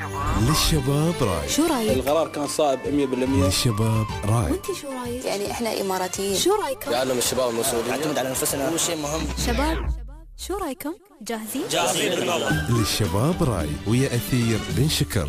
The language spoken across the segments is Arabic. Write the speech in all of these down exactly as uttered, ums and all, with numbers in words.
للشباب راي. شو رايك؟ القرار كان صائب مية بالمية. للشباب راي. وانت شو رايك؟ يعني احنا اماراتيين. شو رايكم؟ يعلم الشباب المسؤولين. نعتمد على نفسنا، هو شيء مهم. شباب شو رايكم؟ جاهزين؟ جاهزين بالموضوع. للشباب راي ويا أثير بن شكر.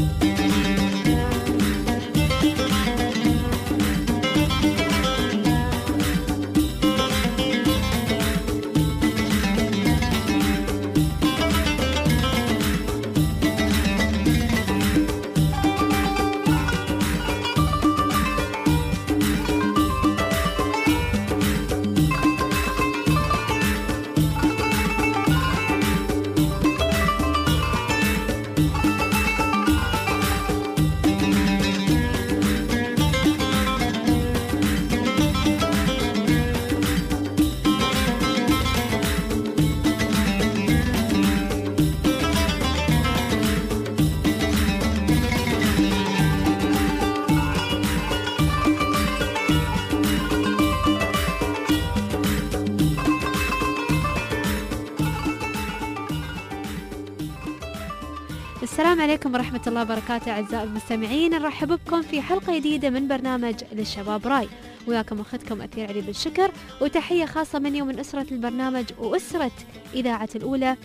السلام عليكم ورحمة الله وبركاته أعزائي المستمعين، نرحب بكم في حلقة جديدة من برنامج للشباب راي، وياكم أختكم أثير علي بالشكر، وتحية خاصة مني ومن أسرة البرنامج وأسرة إذاعة الأولى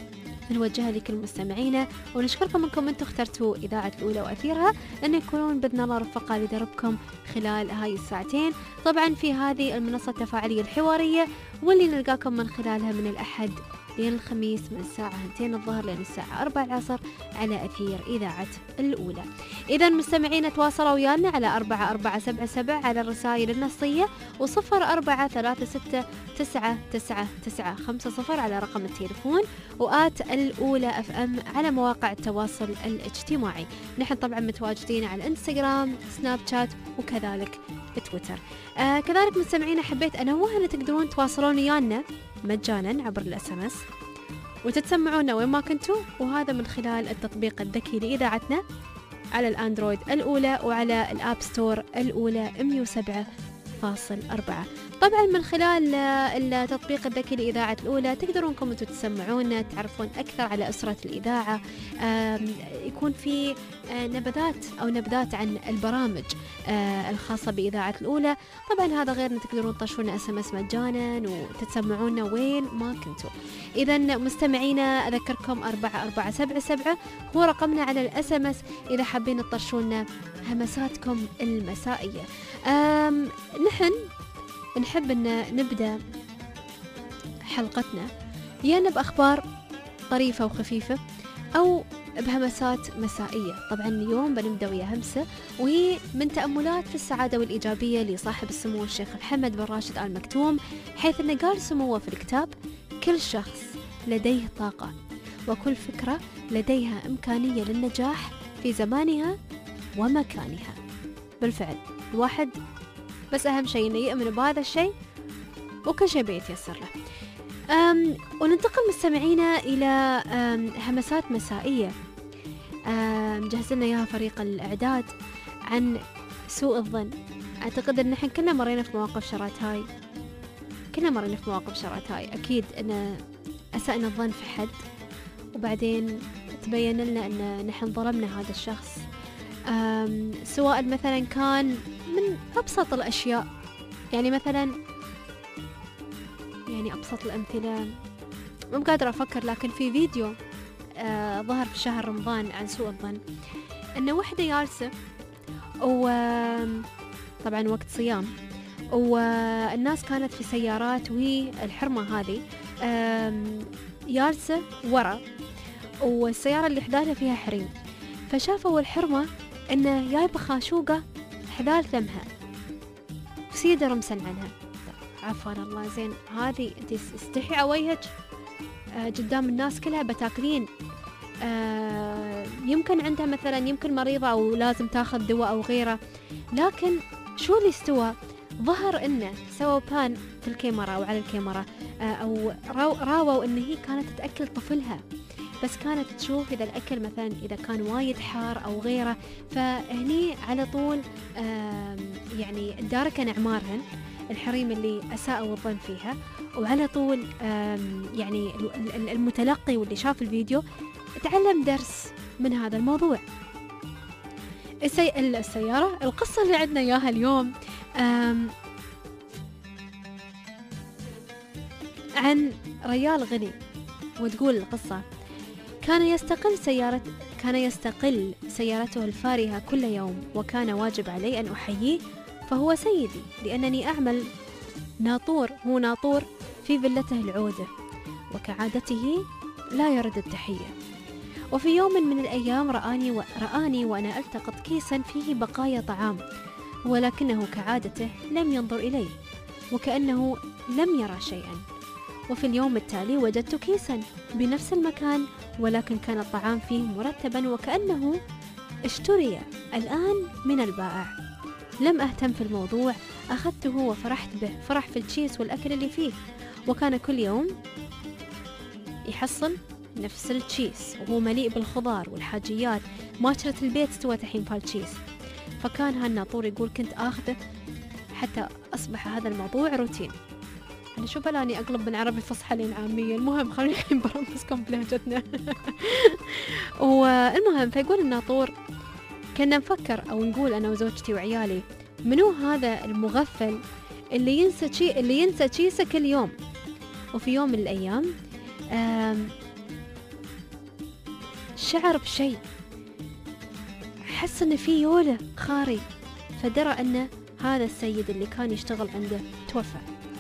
نوجهها لكل مستمعينا، ونشكركم أنكم أنتم اخترتوا إذاعة الأولى وأثيرها أن يكونون بإذن الله رفقاء لدربكم خلال هاي الساعتين، طبعا في هذه المنصة التفاعلية الحوارية واللي نلقاكم من خلالها من الأحد لين الخميس من الساعة اثنتين الظهر لين الساعة أربعة العصر على أثير إذاعة الأولى. إذا مستمعين تواصلوا ويانا على أربعة أربعة سبعة سبعة على الرسائل النصية، وصفر أربعة ثلاثة ستة تسعة تسعة تسعة خمسة صفر على رقم التليفون، وآت الأولى أف أم على مواقع التواصل الاجتماعي. نحن طبعا متواجدين على الانستغرام، سناب شات، وكذلك تويتر. آه كذلك مستمعين حبيت أنوه أن تقدرون تواصلون ويانا مجانا عبر الاس ام اس وتتسمعونا وين ما كنتوا، وهذا من خلال التطبيق الذكي لإذاعتنا على الأندرويد الأولى وعلى الآب ستور الأولى مية وسبعة فاصل أربعة. طبعا من خلال التطبيق الذكي لإذاعة الأولى تقدرون انكم تتسمعون، تعرفون أكثر على أسرة الإذاعة، يكون في نبذات أو نبذات عن البرامج الخاصة بإذاعة الأولى. طبعا هذا غير أن تقدرون تطشون اس ام اس مجانا وتتسمعونا وين ما كنتوا. إذا مستمعينا أذكركم أربعة أربعة سبعة سبعة هو رقمنا على الاس ام اس إذا حابين تطشونا همساتكم المسائية. نحن نحب أن نبدأ حلقتنا يا بأخبار طريفة وخفيفة أو بهمسات مسائية. طبعا اليوم بنبدأ ويا همسة، وهي من تأملات في السعادة والإيجابية لصاحب السمو الشيخ محمد بن راشد آل مكتوم، حيث أنه قال سموه في الكتاب: كل شخص لديه طاقة، وكل فكرة لديها إمكانية للنجاح في زمانها ومكانها. بالفعل الواحد بس أهم شيء إنه يؤمن بهذا الشيء وكل شيء بيتيسر له. أم وننتقل مستمعينا إلى همسات مسائية جهز لنا إياها فريق الإعداد عن سوء الظن. أعتقد أن نحن كلنا مرينا في مواقف شرات هاي، كلنا مرينا في مواقف شرات هاي. أكيد أن أسأنا الظن في حد وبعدين تبين لنا أن نحن ظلمنا هذا الشخص، سواء مثلا كان من أبسط الأشياء، يعني مثلا يعني أبسط الأمثلة مو قادرة أفكر، لكن في فيديو آه ظهر في شهر رمضان عن سوء الظن، أن وحدة جالسة وطبعا وقت صيام، والناس كانت في سيارات وهي الحرمة هذه جالسة ورا، والسيارة اللي حدالها فيها حريم، فشافوا الحرمة أنه جايبة خاشوقة حذال ثمها وسيدة رمسا عنها. عفوا الله، زين هذه انت استحي عويهك آه قدام الناس كلها بتاكلين، آه يمكن عندها مثلا يمكن مريضة أو لازم تاخذ دواء أو غيره، لكن شو اللي استوى؟ ظهر إنه سووا بان في الكاميرا أو على الكاميرا آه أو راووا إن هي كانت تأكل طفلها، بس كانت تشوف إذا الأكل مثلا إذا كان وايد حار أو غيره، فهني على طول يعني داركن أعمارهن الحريم اللي أساءوا الظن فيها، وعلى طول يعني المتلقي واللي شاف الفيديو تعلم درس من هذا الموضوع. السي... السيارة القصة اللي عندنا إياها اليوم أم... عن ريال غني، وتقول القصة: كان يستقل سيارة كان يستقل سيارته الفارهة كل يوم، وكان واجب علي أن أحييه، فهو سيدي لأنني أعمل ناطور هو ناطور في فيلته العودة، وكعادته لا يرد التحية. وفي يوم من الأيام رآني, و... رآني وأنا ألتقط كيسا فيه بقايا طعام، ولكنه كعادته لم ينظر إلي وكأنه لم يرى شيئا. وفي اليوم التالي وجدت كيسا بنفس المكان، ولكن كان الطعام فيه مرتبا وكأنه اشتري الآن من البائع. لم أهتم في الموضوع، أخذته وفرحت به، فرح في التشيس والأكل اللي فيه، وكان كل يوم يحصل نفس التشيس وهو مليء بالخضار والحاجيات. ماشرة البيت استوت الحين فالتشيس. فكان هالناطور يقول: كنت آخذه حتى أصبح هذا الموضوع روتين. أنا شو بلاني أقلب من عربي فصحى لين عامية. المهم خليني الحين برمسكم بلهجتنا. والمهم فيقول الناطور: كنا نفكر أو نقول أنا وزوجتي وعيالي منو هذا المغفل اللي ينسى شيء اللي ينسى كيسه كل يوم. وفي يوم من الأيام شعر بشيء، حس إن في يوله خاري، فدرى أن هذا السيد اللي كان يشتغل عنده توفى.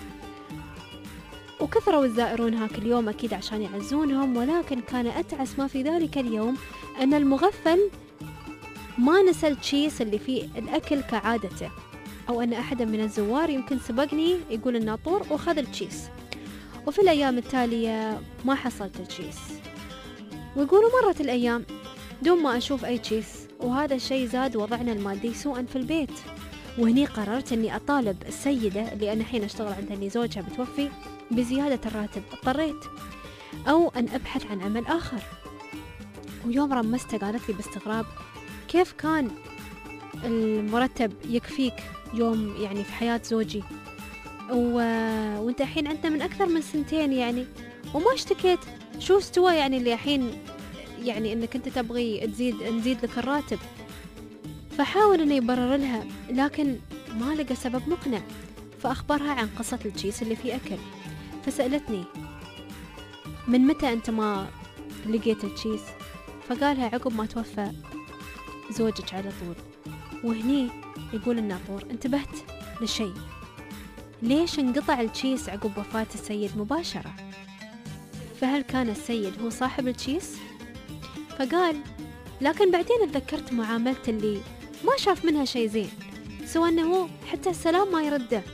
وكثروا الزائرون هاك اليوم أكيد عشان يعزونهم، ولكن كان أتعس ما في ذلك اليوم أن المغفل ما نسى التشيس اللي فيه الأكل كعادته، أو أن أحدا من الزوار يمكن سبقني يقول الناطور وخذ التشيس. وفي الأيام التالية ما حصلت التشيس، ويقولوا مرت الأيام دون ما أشوف أي تشيس، وهذا الشيء زاد وضعنا المادي سوءا في البيت. وهني قررت أني أطالب السيدة اللي أنا حين أشتغل عندها اللي زوجها متوفي بزيادة الراتب. اضطريت أو أن أبحث عن عمل آخر. ويوم رمستها قالت لي باستغراب: كيف كان المرتب يكفيك يوم يعني في حياة زوجي، و... وانت الحين عندنا من أكثر من سنتين يعني وما اشتكيت، شو استوى يعني اللي الحين يعني انك انت تبغي تزيد نزيد لك الراتب؟ فحاول انه يبرر لها، لكن ما لقى سبب مقنع. فأخبرها عن قصة التشيس اللي فيه أكل. فسألتني: من متى أنت ما لقيت التشيس؟ فقالها: عقب ما توفى زوجك على طول. وهني يقول الناطور: انتبهت لشيء، ليش انقطع التشيس عقب وفاة السيد مباشرة؟ فهل كان السيد هو صاحب التشيس؟ فقال: لكن بعدين تذكرت معاملته اللي ما شاف منها شيء زين، سوى أنه حتى السلام ما يرده.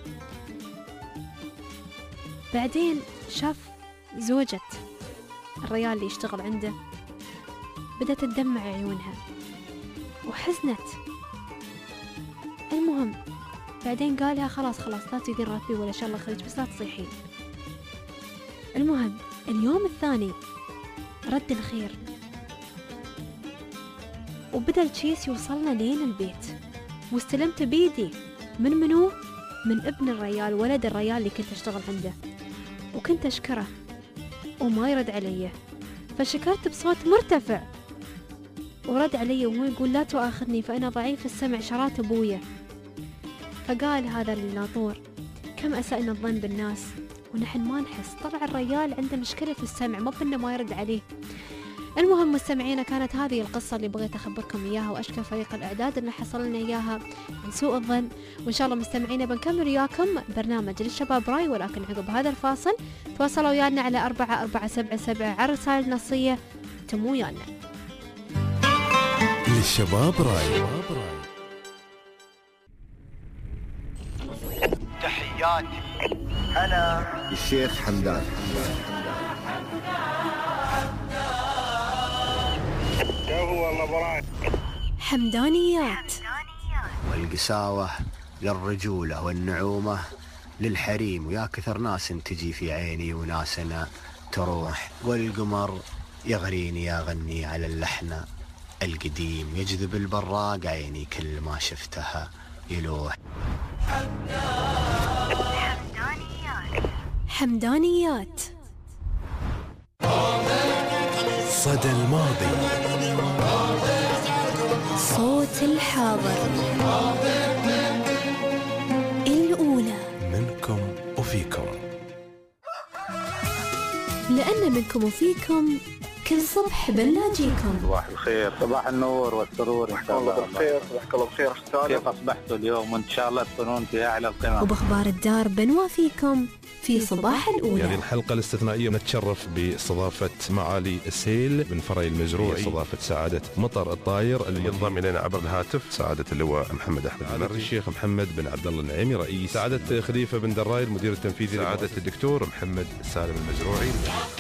بعدين شاف زوجة الريال اللي يشتغل عنده بدأت تدمع عيونها وحزنت. المهم بعدين قالها: خلاص خلاص لا تزيدين راتبي ولا شاء الله خليج، بس لا تصيحين. المهم اليوم الثاني رد الخير، وبدأ التشيس يوصلنا لين البيت، واستلمت بيدي من منو؟ من ابن الريال، ولد الريال اللي كنت أشتغل عنده، وكنت أشكره وما يرد علي. فشكرت بصوت مرتفع، ورد علي وهو يقول: لا تؤاخذني فأنا ضعيف السمع، شرات أبويا. فقال هذا الناطور: كم أسأنا الظن بالناس ونحن ما نحس، طلع الريال عنده مشكلة في السمع، ما بنا ما يرد عليه. المهم مستمعينا، كانت هذه القصة اللي بغيت أخبركم إياها، وأشكر فريق الإعداد إنه حصل لنا إياها عن سوء الظن. وإن شاء الله مستمعينا بنكمل وياكم برنامج للشباب راي، ولكن عقب هذا الفاصل تواصلوا ويانا على أربعة أربعة سبعة سبعة على رسائل النصية. تمو ويانا للشباب راي. تحياتي أنا الشيخ حمدان. حمدانيات. والقساوة للرجولة والنعومة للحريم، ويا كثر ناس تجي في عيني وناس أنا تروح، والقمر يغريني يغني على اللحن القديم، يجذب البراق عيني كل ما شفتها يلوح. حمدانيات. صدى الماضي. صوت الحاضر. الأولى منكم وفيكم. لأن منكم وفيكم كل صبح بنلاقيكم. صباح الخير، صباح النور والسرور، إن شاء الله بالخير. صباحك الله بخير. كيف أصبحتوا اليوم؟ وإن شاء الله تكونون في أعلى القمم. وبأخبار الدار بنوافيكم في صباح الأولى. هذه الحلقة الاستثنائية نتشرف باستضافة معالي السيل بن فري المزروعي، استضافة سعادة مطر الطاير اللي ينضم إلينا عبر الهاتف سعادة اللواء محمد أحمد المري، الشيخ محمد بن عبد الله النعيمي رئيس، سعادة خليفة بن دراي المدير التنفيذي، سعادة الدكتور محمد سالم المزروعي.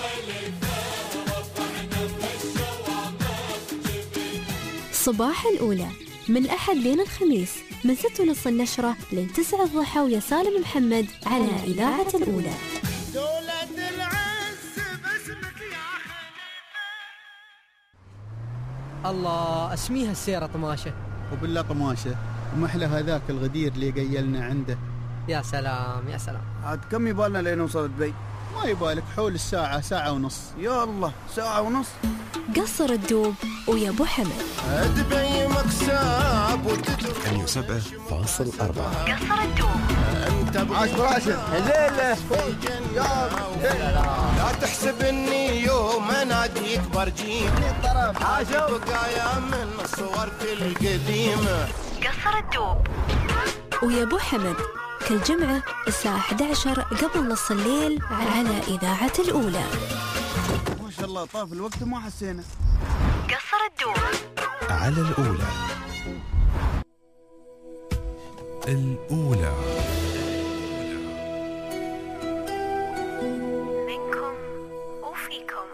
صباح الأولى من الأحد لين الخميس من ستة ونص النشرة لين تسعة الضحى ويا سالم محمد على إذاعة الأولى. دولة العز باسمك يا الله اسميها السيرة طماشة. وبالله طماشة ومحلى هذاك الغدير اللي قيلنا عنده. يا سلام يا سلام. عاد كم يبالنا لين نوصل دبي؟ ما يبالك حول الساعة، ساعة ونص. يا الله ساعة ونص. قصر الدوب ويا أبو حمد. دبي مكساب ثمانية وسبعة فاصل أربعة. قصر الدوب. انت عاش براشد هزيلة. لا تحسب اني يوم اناديك برجيني طرف حاجة بقايا من الصور في القديمة. قصر الدوب ويا أبو حمد كل جمعة الساعة أحد عشر قبل نص الليل على إذاعة الأولى. ما شاء الله طاف الوقت وما حسينا. قصر الدوب على الأولى. الأولى منكم وفيكم.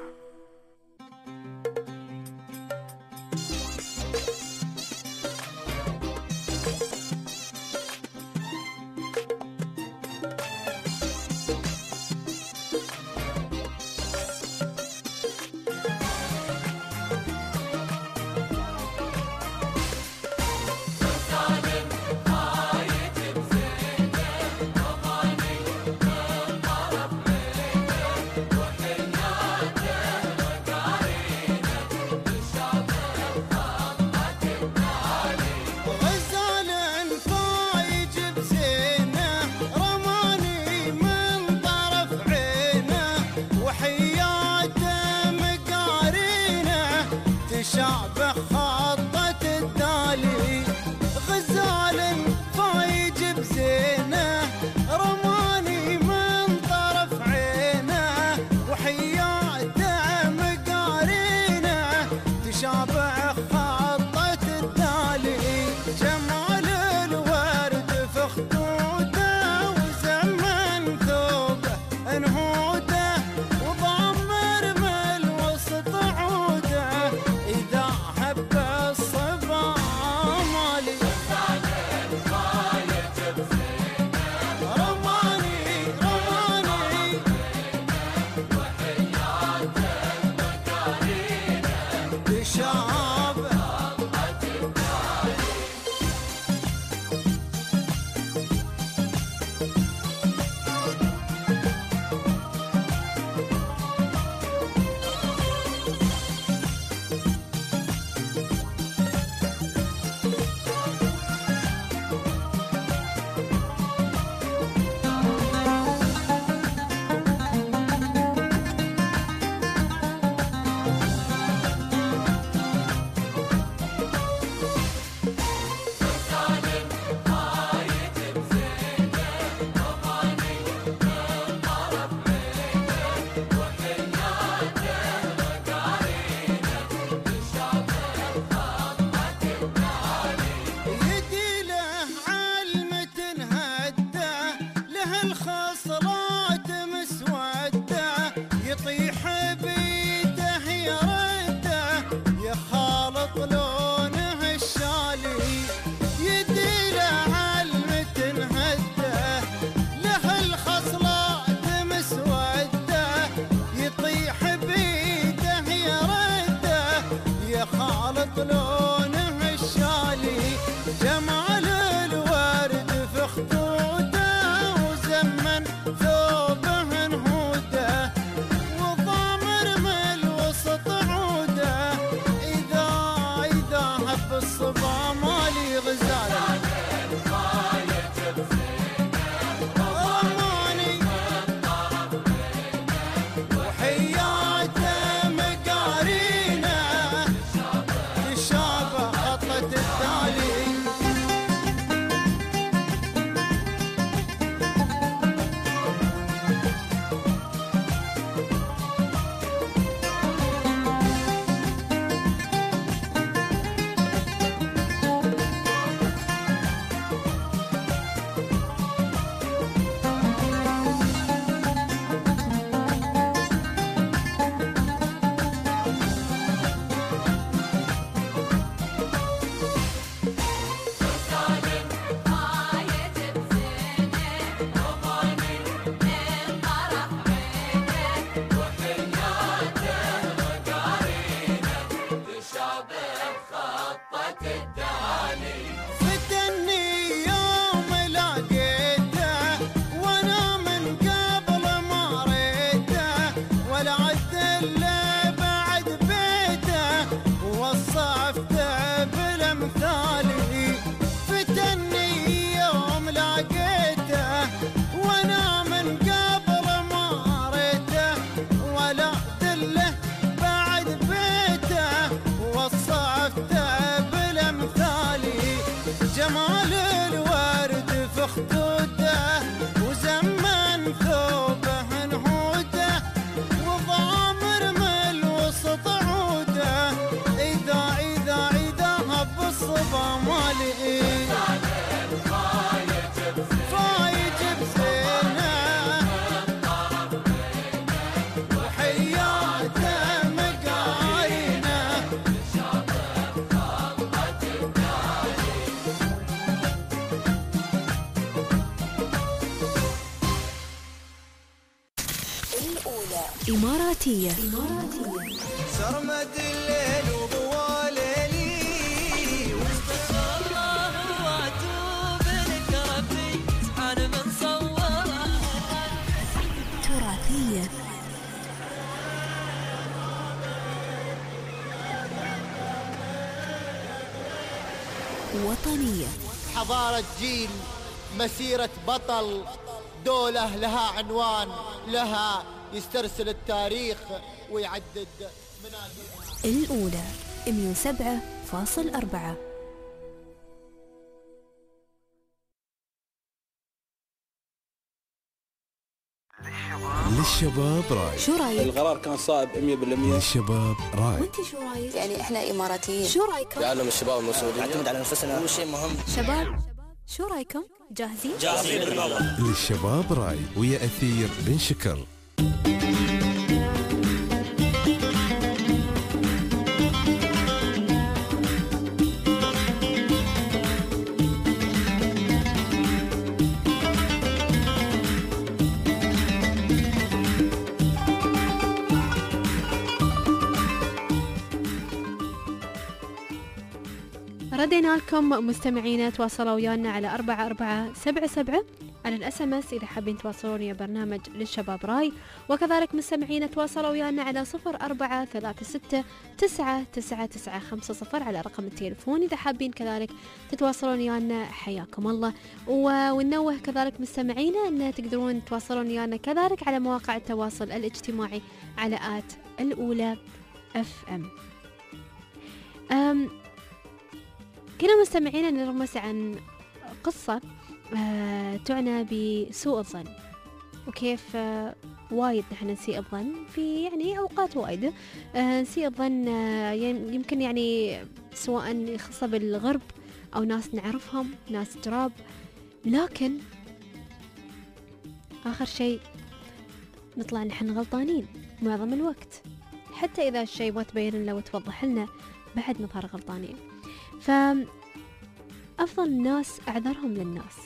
بالصبا مالي غزالة رماني وحياته مقارينه تشابه خطة التالي جمال الورد في خدوده وزمن ثوبه نهوده وضامر من الوسط عوده إذا إذا إذا هب الصبا مالي فايج بزينه وحياته مقارينه إماراتية سرمد الليل وبواليلي واستغفر الله واتوب لك ربي سبحان من صوره تراثية وطنية حضارة جيل مسيرة بطل دولة لها عنوان لها يسترسل التاريخ ويعدد منازلها. الأولى مية وسبعة فاصل أربعة. للشباب راي. شو رايك؟ القرار كان صائب مية بالمية. للشباب راي. وانت شو رايك؟ يعني احنا اماراتيين. شو رايكم؟ يعلم الشباب المسؤولين نعتمد على انفسنا هو شيء مهم. شباب شو رايكم؟ جاهزين؟ جاهزين بالموضوع. للشباب راي ويا أثير بن شكر. ردينا لكم مستمعينا، تواصلوا ويانا على أربعة أربعة سبعة سبعة على الاس ام اس إذا حابين تواصلون ويا برنامج للشباب راي، وكذلك مستمعينا تواصلوا ويانا على صفر أربعة ثلاثة ستة تسعة تسعة تسعة خمسة صفر على رقم التليفون إذا حابين كذلك تتواصلون ويانا. حياكم الله. وننوه كذلك مستمعينا أن تقدرون تواصلون ويانا كذلك على مواقع التواصل الاجتماعي على آت الأولى اف ام. أم كنا مستمعين نرمس عن قصة آه تعنى بسوء الظن، وكيف آه وايد نحن نسيء الظن في يعني أوقات وايد آه نسيء الظن آه يمكن يعني سواء يخص بالغرب أو ناس نعرفهم، ناس جراب، لكن آخر شيء نطلع نحن غلطانين معظم الوقت، حتى إذا الشيء ما تبين لنا وتوضح لنا بعد نظهر غلطانين. فأفضل الناس أعذرهم للناس،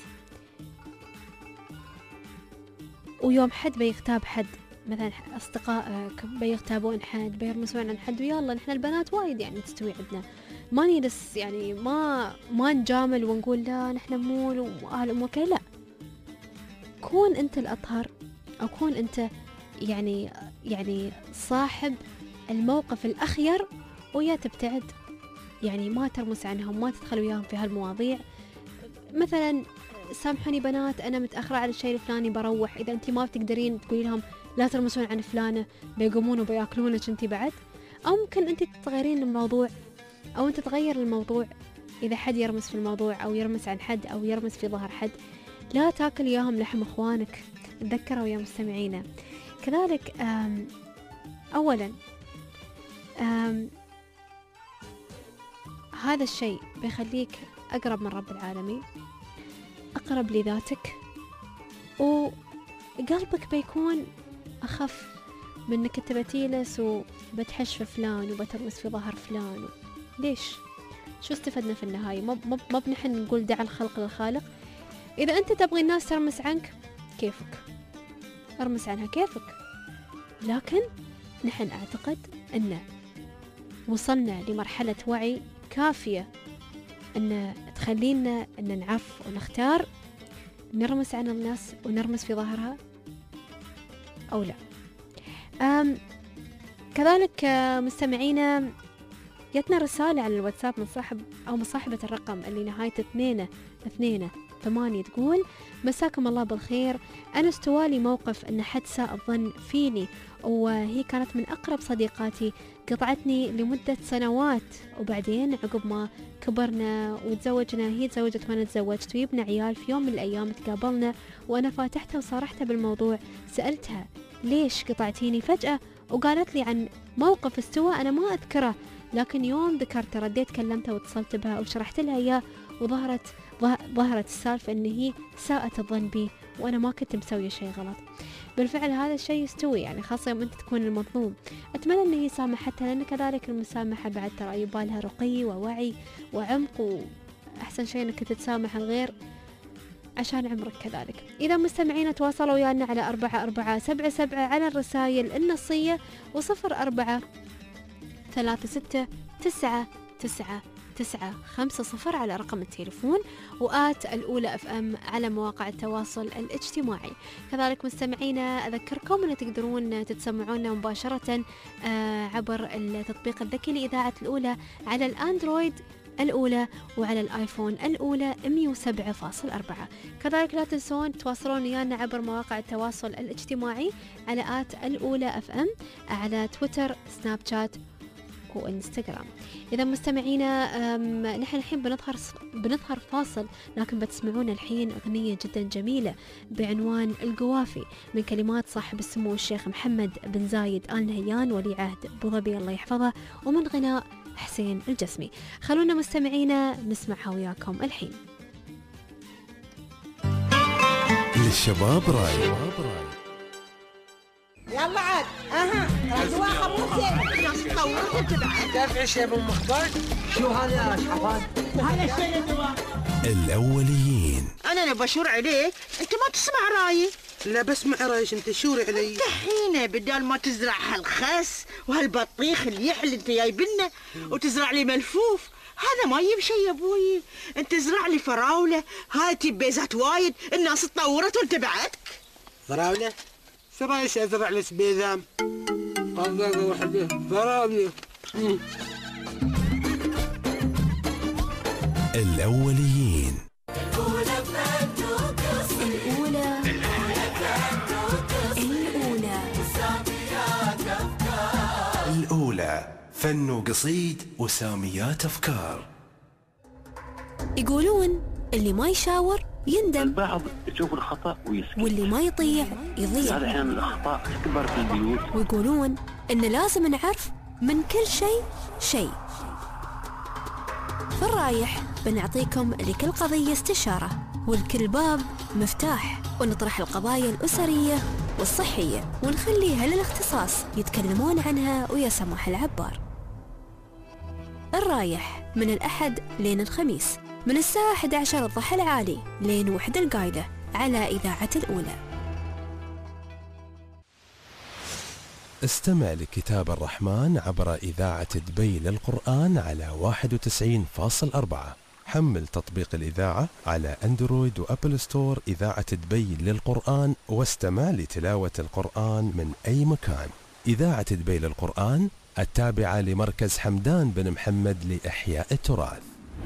ويوم حد بيغتاب حد، مثلا أصدقائك بيغتابون حد، بيرمسون عن حد، ويلا نحن البنات وايد يعني تستوي عندنا، ما نجلس يعني ما ما نجامل ونقول لا نحن مو وأهل أم وكي، لا، كون أنت الأطهر أو كون أنت يعني يعني صاحب الموقف الأخير ويا تبتعد. يعني ما ترمس عنهم، ما تدخل وياهم في هالمواضيع. مثلا سامحوني بنات أنا متأخرة على الشيء الفلاني بروح، إذا أنت ما بتقدرين تقولي لهم لا ترمسون عن فلانة بيقومون وبياكلونك أنت بعد. أو ممكن أنت تغيرين الموضوع أو أنت تغير الموضوع. إذا حد يرمس في الموضوع أو يرمس عن حد أو يرمس في ظهر حد، لا تاكل ياهم لحم إخوانك، تذكروا يا مستمعينا. كذلك آم أولا آم هذا الشيء بيخليك أقرب من رب العالمين، أقرب لذاتك، وقلبك بيكون أخف من إنك تبتيلس وبتحش في فلان وبترمس في ظهر فلان. ليش؟ شو استفدنا في النهاية؟ ما ما بنحن نقول دع الخلق للخالق. إذا أنت تبغي الناس ترمس عنك كيفك، ارمس عنها كيفك، لكن نحن أعتقد أن وصلنا لمرحلة وعي كافية أن تخلينا أن نعرف ونختار نرمس عن الناس ونرمس في ظهرها أو لا. أم كذلك مستمعينا جتنا رسالة على الواتساب من صاحب أو من صاحبة الرقم اللي نهايته اثنين اثنين ثمانية، تقول مساكم الله بالخير، أنا استوالي موقف أن حد ساء الظن فيني، وهي كانت من أقرب صديقاتي، قطعتني لمدة سنوات، وبعدين عقب ما كبرنا وتزوجنا، هي تزوجت وأنا تزوجت ويبنى عيال، في يوم من الأيام تقابلنا وأنا فاتحتها وصارحتها بالموضوع. سألتها ليش قطعتيني فجأة، وقالت لي عن موقف استوى أنا ما أذكره، لكن يوم ذكرته رديت كلمتها واتصلت بها وشرحت لها إياه، وظهرت ظهرت السالفة أن هي ساءت الظن بي وأنا ما كنت مسوية شيء غلط. بالفعل هذا الشيء يستوي، يعني خاصة يوم أنت تكون المظلوم. أتمنى أن هي سامحتها، لأن كذلك المسامحة بعد ترى يبالها رقي ووعي وعمق، وأحسن شيء أنك تتسامح الغير عشان عمرك كذلك. إذا مستمعين تواصلوا ويانا على أربعة أربعة سبعة سبعة على الرسائل النصية، وصفر أربعة ثلاثة ستة تسعة تسعة تسعة خمسة صفر على رقم التليفون، وآت الأولى أف أم على مواقع التواصل الاجتماعي. كذلك مستمعينا أذكركم أن تقدرون تتسمعونا مباشرة عبر التطبيق الذكي لإذاعة الأولى على الأندرويد الأولى وعلى الآيفون الأولى مية وسبعة فاصلة أربعة. كذلك لا تنسون تواصلون ويانا عبر مواقع التواصل الاجتماعي على آت الأولى أف أم على تويتر، سناب شات وإنستغرام. إذا مستمعينا نحن الحين بنظهر بنظهر فاصل، لكن بتسمعون الحين أغنية جدا جميلة بعنوان القوافي من كلمات صاحب السمو الشيخ محمد بن زايد آل نهيان ولي عهد أبو ظبي الله يحفظه، ومن غناء حسين الجسمي. خلونا مستمعينا نسمعها وياكم الحين. للشباب راي. يلا عاد اها رجوا خموسه ناس تطور وتبعد تعرف يا ابو مخبر شو هذا يا شحفان؟ هذا الشيء الدواء الاوليين. انا لو بشور عليك انت ما تسمع رايي. لا بسمع رايش انت شوري علي. انت حين بدال ما تزرع هالخس وهالبطيخ اللي يحل انت جايبنا وتزرع لي ملفوف، هذا ما يجيب شيء يا ابوي. انت زرع لي فراوله، هاي تجيب بيزات وايد، الناس تطورت وانت بعدك. فراوله؟ سرايش ازرع لي سبيذام طلقه وحده فراوله. الاوليين. الأولى الأولى الأولى الأولى فن وقصيد وساميات أفكار. يقولون اللي ما يشاور يندم، البعض يشوف الخطأ ويسكت، واللي ما يطيع يضيع. هذا أحيانا الأخطاء تكبر في البيوت. ويقولون إن لازم نعرف من كل شيء شيء. في الرايح بنعطيكم لكل قضية استشارة، ولكل باب مفتاح، ونطرح القضايا الأسرية والصحية ونخليها للاختصاص يتكلمون عنها ويا سماح العبار. الرايح من الأحد لين الخميس من الساعة أحد عشر الضحى العالي لين وحد القايلة على إذاعة الأولى. استمع لكتاب الرحمن عبر إذاعة دبي للقرآن على واحد وتسعين فاصلة أربعة. حمل تطبيق الإذاعة على أندرويد وأبل ستور إذاعة دبي للقرآن، واستمع لتلاوة القرآن من أي مكان. إذاعة دبي للقرآن التابعة لمركز حمدان بن محمد لإحياء التراث.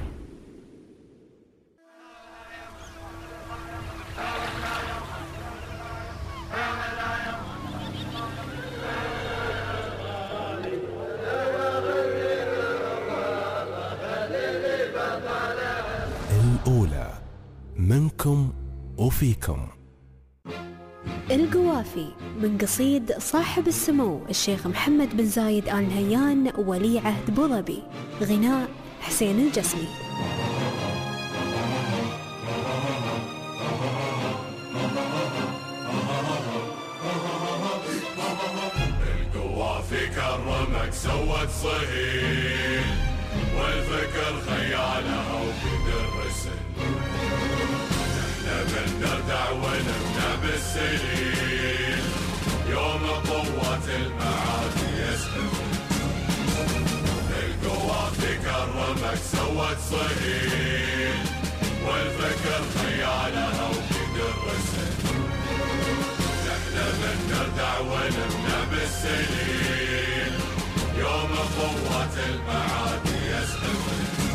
الأولى منكم وفيكم. القوافي من قصيد صاحب السمو الشيخ محمد بن زايد آل نهيان ولي عهد بوظبي، غناء حسين الجسمي. القوافي كرمك سوت صهيل، والفكر خيالها وقدر رسل، نحن بنردع ونبنى بالسليل، يوم قوة المعادي يسحب. القوافي كرمك سوت صهيل، والفكر خيالها وقدر رسل، نحن بنردع ونبنى بالسليل، يوم قوة المعادي يسحب.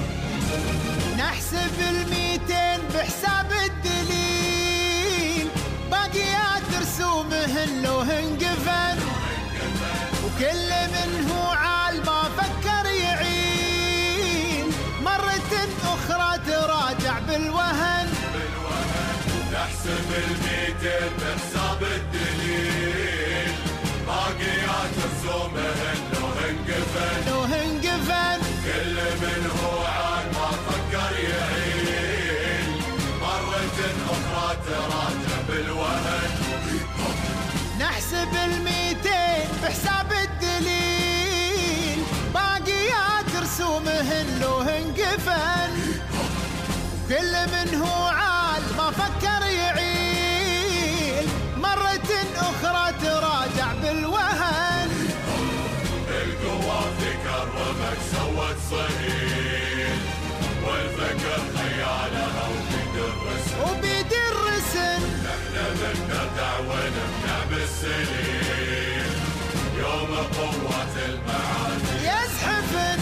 نحسب الميتين بحساب الدليل، باقيات رسومهن لو انقفل، وكل منه عال ما فكر يعين، مرة أخرى تراجع بالوهن. نحسب الميتين بحساب الدليل، باقيات رسومهن لو انقفل، لو انقفل، كل منه عال ما فكر يعين، مرة أخرى تراجع بالوهن. نحسب الميتين بحساب الدليل، باقيات رسومهن لو انقفل، كل منه عال ما فكر يعين، مرة أخرى تراجع بالوهن. القوافي كرمك سوت صهيل، والفكر خيالها وبيد الرسن، وبيد الرسن، نحن بنردع ونبنى بالسليل، يوم قوة المعادي يزحفن.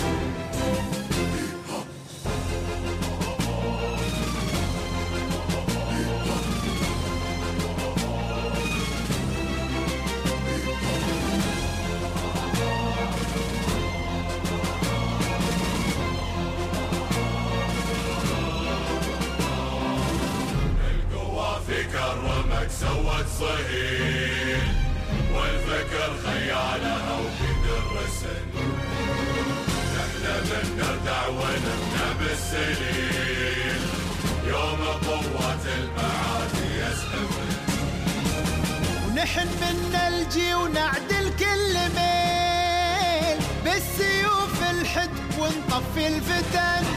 كرمك سوت صهيل، والفكر خيالها وبيد الرسن، نحن بنردع ونبنى بالسليل، يوم قوة المعادي يسحب. ونحن من نلجي ونعدل كل ميل، بالسيوف الحد ونطفي الفتن،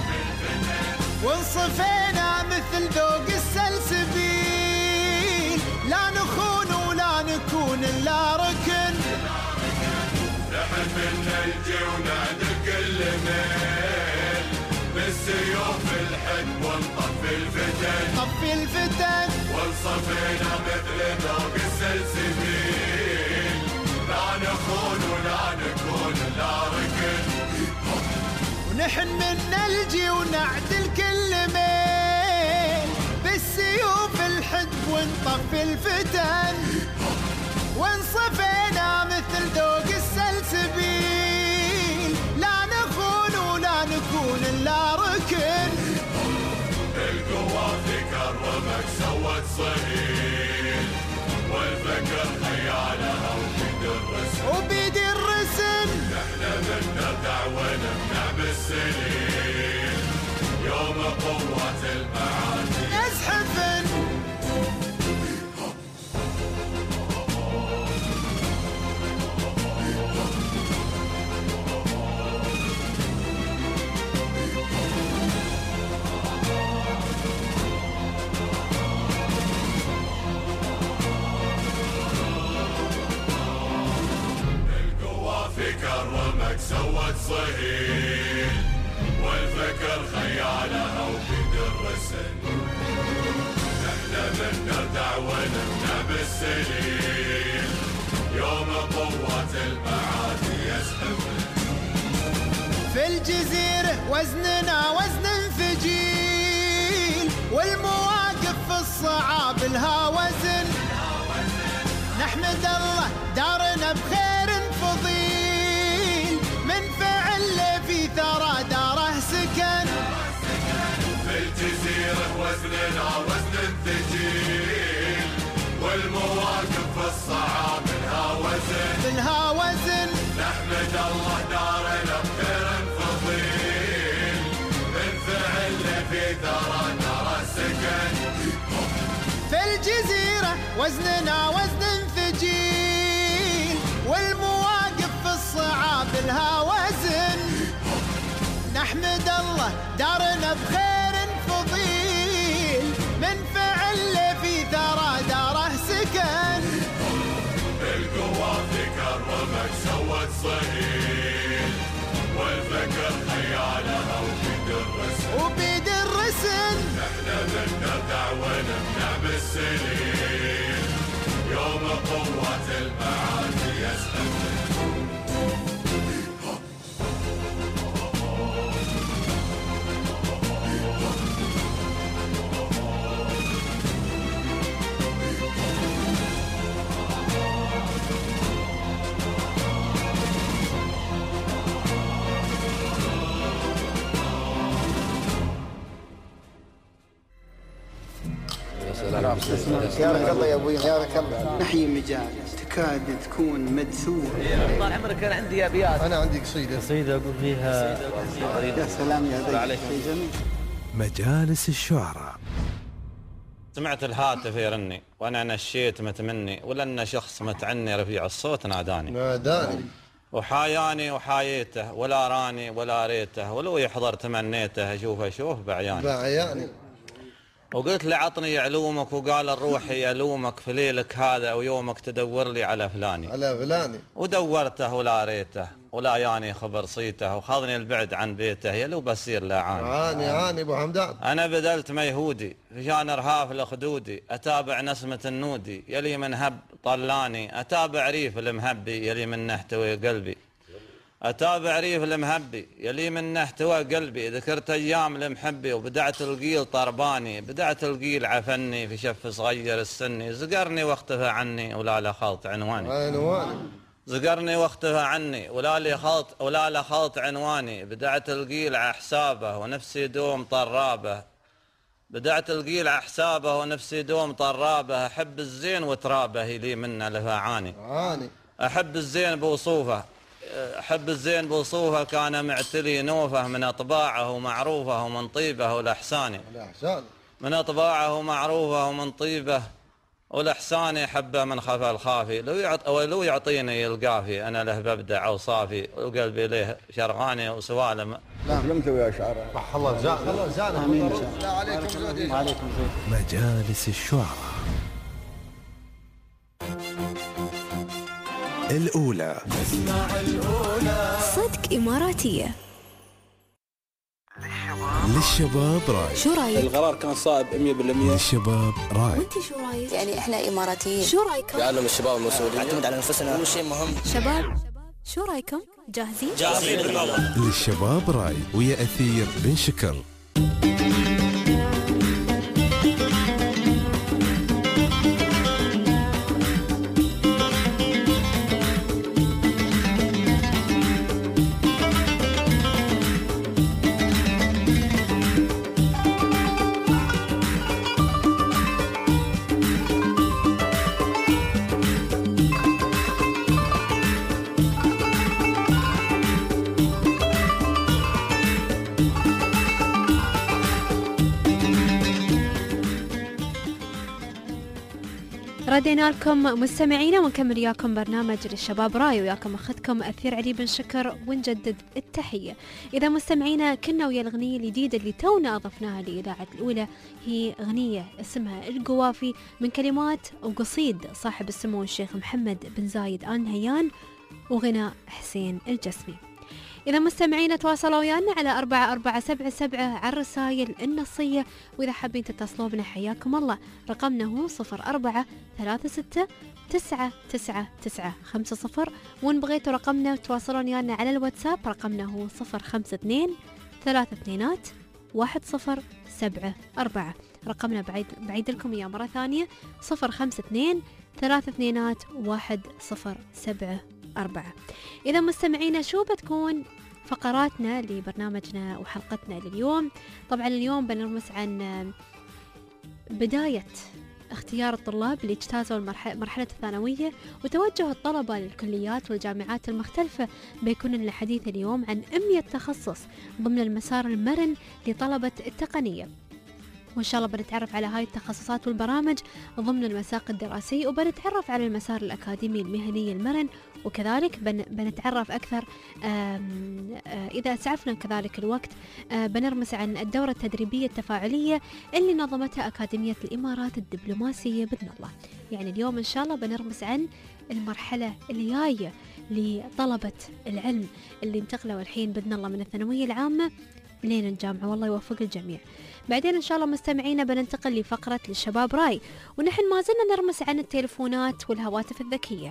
وانصفينا مثل ذوق السلسبيل، لا نخون ولا نكون الا ركن. نحن من نلجي ونعدل كل ميل، بالسيوف الحد ونطفي الفتن، طفي الفتن، وانصفينا مثل ذوق السلسبيل، لا نخون ولا نكون الا ركن. ونحن من نلجي ونعدل كل ميل، بالسيوف الحد ونطفي الفتن، وانصفينا مثل ذوق السلسبيل، لا نخون ولا نكون الا ركن. القوافي كرمك سوت صهيل، والفكر خيالها وبيد الرسن، وبيد الرسن، نحن بنردع ونبنى بالسليل، يوم قوة المعادي يزحفن. القوافي كرمك سوت صهيل، والفكر خيالها وبيد الرسن، نحن بنردع ونبنى بالسليل، يوم قوة المعادي يسحب. وزننا وزن ثقيل والمواقف في الصعاب لها وزن. نحمد الله دارنا بخير فضيل من فعل في ثرى داره سكن. في الجزيرة وزننا وزن ثقيل والمواقف في الصعاب لها وزن. لها وزن. نحمد الله دارنا بخير فضيل من فعل في ثرى داره سكن. في الجزيرة وزننا وزن ثقيل والمواقف في الصعاب لها وزن. نحمد الله دارنا بخير فضيل من فعل في ثرى داره سكن. القوافي كرمك سوت صهيل والفكر خيالها وبيد الرسل. وبيد الرسل. نحن من نبدع ونبنع بالسنين يوم قوة المعادي يسأل. يا الله يا ابوي يا الله. نحيي مجال تكاد تكون مدسوه. طال عمرك كان عندي ابيات. انا عندي قصيده قصيده اقول فيها يا سلام يا ذي جميل. مجالس الشعراء. سمعت الهاتف يرني وانا نشيت متمني ولن شخص متعني رفيع الصوت ناداني. ناداني وحاياني وحايته ولا راني ولا ريته ولو يحضر تمنيته اشوفه اشوف بعياني. بعياني. وقلت له عطني علومك وقال الروحي ألومك في ليلك هذا ويومك تدور لي على فلاني. على فلاني. ودورته ولا ريته ولا ياني خبر صيته وخذني البعد عن بيته يا لو بصير لا عاني. عاني عاني ابو حمدان. انا بدلت ميهودي في شان ارهاف لخدودي اتابع نسمة النودي يلي من هب طلاني اتابع ريف المهبي يلي من نحتوي قلبي. أتابع ريف المهبي يلي من احتوى قلبي ذكرت أيام المحبي وبدعت القيل طرباني بدعت القيل عفني في شف صغير السني زقرني واختفى عني ولا لخلط عنواني. عنواني. زقرني واختفى عني ولا لي خلط ولا لخلط عنواني بدعت القيل على حسابه ونفسي دوم طرابه. بدعت القيل على حسابه ونفسي دوم طرابه أحب الزين وترابه يلي منه لفعاني. عاني. أحب الزين بوصوفه أحب الزين بوصوفه كان معتلي نوفه من أطباعه ومعروفه ومن طيبه والأحساني. من أطباعه ومعروفه ومن طيبه والأحساني حبه من خفى الخافي لو يعط لو يعطيني القافي أنا له ببدع أوصافي وقلبي له شرغاني وسوالم. لا يمتوي يا شعراء. صح الله جزاك الله جزانا. امين. لا عليكم زودين. عليكم زودين. مجالس الشعراء الأولى. اسمع الأولى. صدق إماراتية. للشباب راي. شو رايك؟ القرار كان صائب مية بالمية. للشباب راي. وانت شو رايك؟ يعني احنا إماراتيين. شو رايكم؟ يعلم الشباب المسؤولين. نعتمد على نفسنا أول شيء مهم. شباب شو رايكم؟ جاهزين؟ جاهزين بالموضوع. للشباب راي ويا أثير بن شكر. ردينا لكم مستمعينا ونكمل وياكم برنامج للشباب راي وياكم اخذكم اثير علي بن شكر ونجدد التحيه. اذا مستمعينا كنا ويا الاغنيه الجديده اللي تونا اضفناها لاذاعه الاولى هي اغنيه اسمها القوافي من كلمات وقصيد صاحب السمو الشيخ محمد بن زايد آل نهيان وغناء حسين الجسمي. إذا مستمعين تواصلوا ويانا على أربعة أربعة سبعة سبعة على الرسائل النصية، وإذا حابين تتصلوا بنا حياكم الله رقمنا هو صفر أربعة ثلاثة ستة تسعة تسعة تسعة خمسة صفر، وإن بغيتوا رقمنا تواصلون ويانا على الواتساب رقمنا هو صفر خمسة اثنين ثلاث اثنينات واحد صفر سبعة أربعة. رقمنا بعيد بعيد لكم إياه مرة ثانية صفر خمسة اثنين ثلاث اثنينات واحد صفر سبعة أربعة. إذا مستمعينا شو بتكون فقراتنا لبرنامجنا وحلقتنا لليوم؟ طبعا اليوم بنرمس عن بداية اختيار الطلاب اللي اجتازوا مرحلة الثانوية وتوجه الطلبة للكليات والجامعات المختلفة. بيكون لنا حديث اليوم عن مئة تخصص ضمن المسار المرن لطلبة التقنية، وإن شاء الله بنتعرف على هاي التخصصات والبرامج ضمن المساق الدراسي، وبنتعرف على المسار الأكاديمي المهني المرن، وكذلك بن بنتعرف أكثر آم آم إذا أسعفنا كذلك الوقت بنرمس عن الدورة التدريبية التفاعلية اللي نظمتها أكاديمية الإمارات الدبلوماسية بإذن الله. يعني اليوم إن شاء الله بنرمس عن المرحلة اللي جاية لطلبة العلم اللي انتقلوا الحين بإذن الله من الثانوية العامة لين الجامعة، والله يوفق الجميع. بعدين إن شاء الله مستمعينا بننتقل لفقرة للشباب راي، ونحن ما زلنا نرمس عن التليفونات والهواتف الذكية.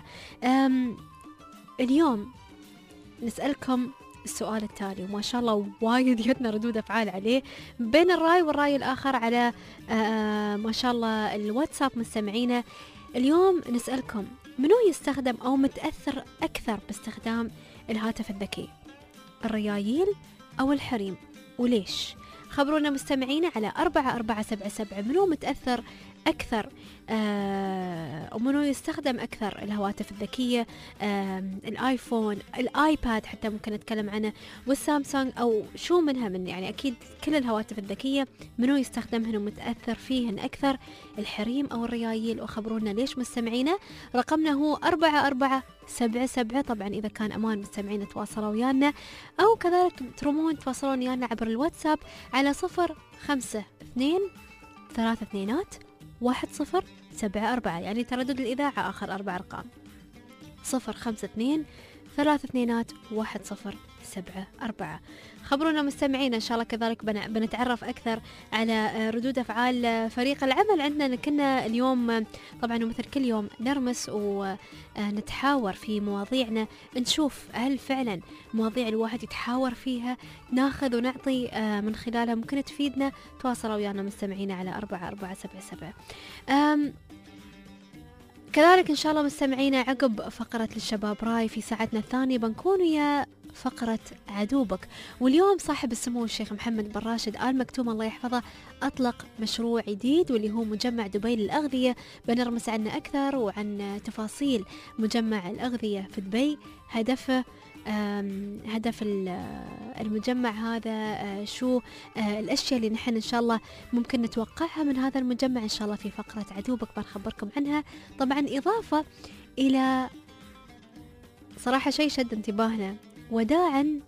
اليوم نسألكم السؤال التالي، وما شاء الله وايد جتنا ردود أفعال عليه بين الراي والراي الآخر على ما شاء الله الواتساب. مستمعينا اليوم نسألكم منو يستخدم أو متأثر أكثر باستخدام الهاتف الذكي، الريايل أو الحريم، وليش؟ خبرونا مستمعينا على أربعة أربعة سبعة سبعة منو متأثر أكثر آه ومنو يستخدم أكثر الهواتف الذكية، آه الآيفون، الآيباد حتى ممكن نتكلم عنه، والسامسونج، أو شو منها من يعني أكيد كل الهواتف الذكية منو يستخدمهن ومتأثر فيهن أكثر، الحريم أو الريايل؟ وخبرونا ليش مستمعينا. رقمنا هو أربعة أربعة سبعة سبعة. طبعا إذا كان أمان مستمعينا تواصلوا ويانا، أو كذلك ترمون تواصلون ويانا عبر الواتساب على صفر خمسة اثنين ثلاث اثنينات واحد صفر سبعة أربعة، يعني تردد الإذاعة آخر أربع أرقام صفر خمسة اثنين ثلاث اثنينات واحد صفر سبعة أربعة. خبرونا مستمعين إن شاء الله. كذلك بنتعرف أكثر على ردود أفعال فريق العمل عندنا. كنا اليوم طبعا ومثل كل يوم نرمس ونتحاور في مواضيعنا، نشوف هل فعلا مواضيع الواحد يتحاور فيها ناخذ ونعطي من خلالها ممكن تفيدنا. تواصلوا ويانا مستمعين على أربعة أربعة سبعة سبعة. كذلك إن شاء الله مستمعينا عقب فقرة للشباب راي في ساعتنا الثانية بنكون ويا فقرة عدوبك. واليوم صاحب السمو الشيخ محمد بن راشد آل مكتوم الله يحفظه أطلق مشروع جديد واللي هو مجمع دبي للأغذية. بنرمس عنه أكثر وعن تفاصيل مجمع الأغذية في دبي، هدفه هدف المجمع هذا، شو الأشياء اللي نحن إن شاء الله ممكن نتوقعها من هذا المجمع إن شاء الله في فقرة عدوبك بنخبركم عنها. طبعا إضافة إلى صراحة شيء شد انتباهنا، وداعا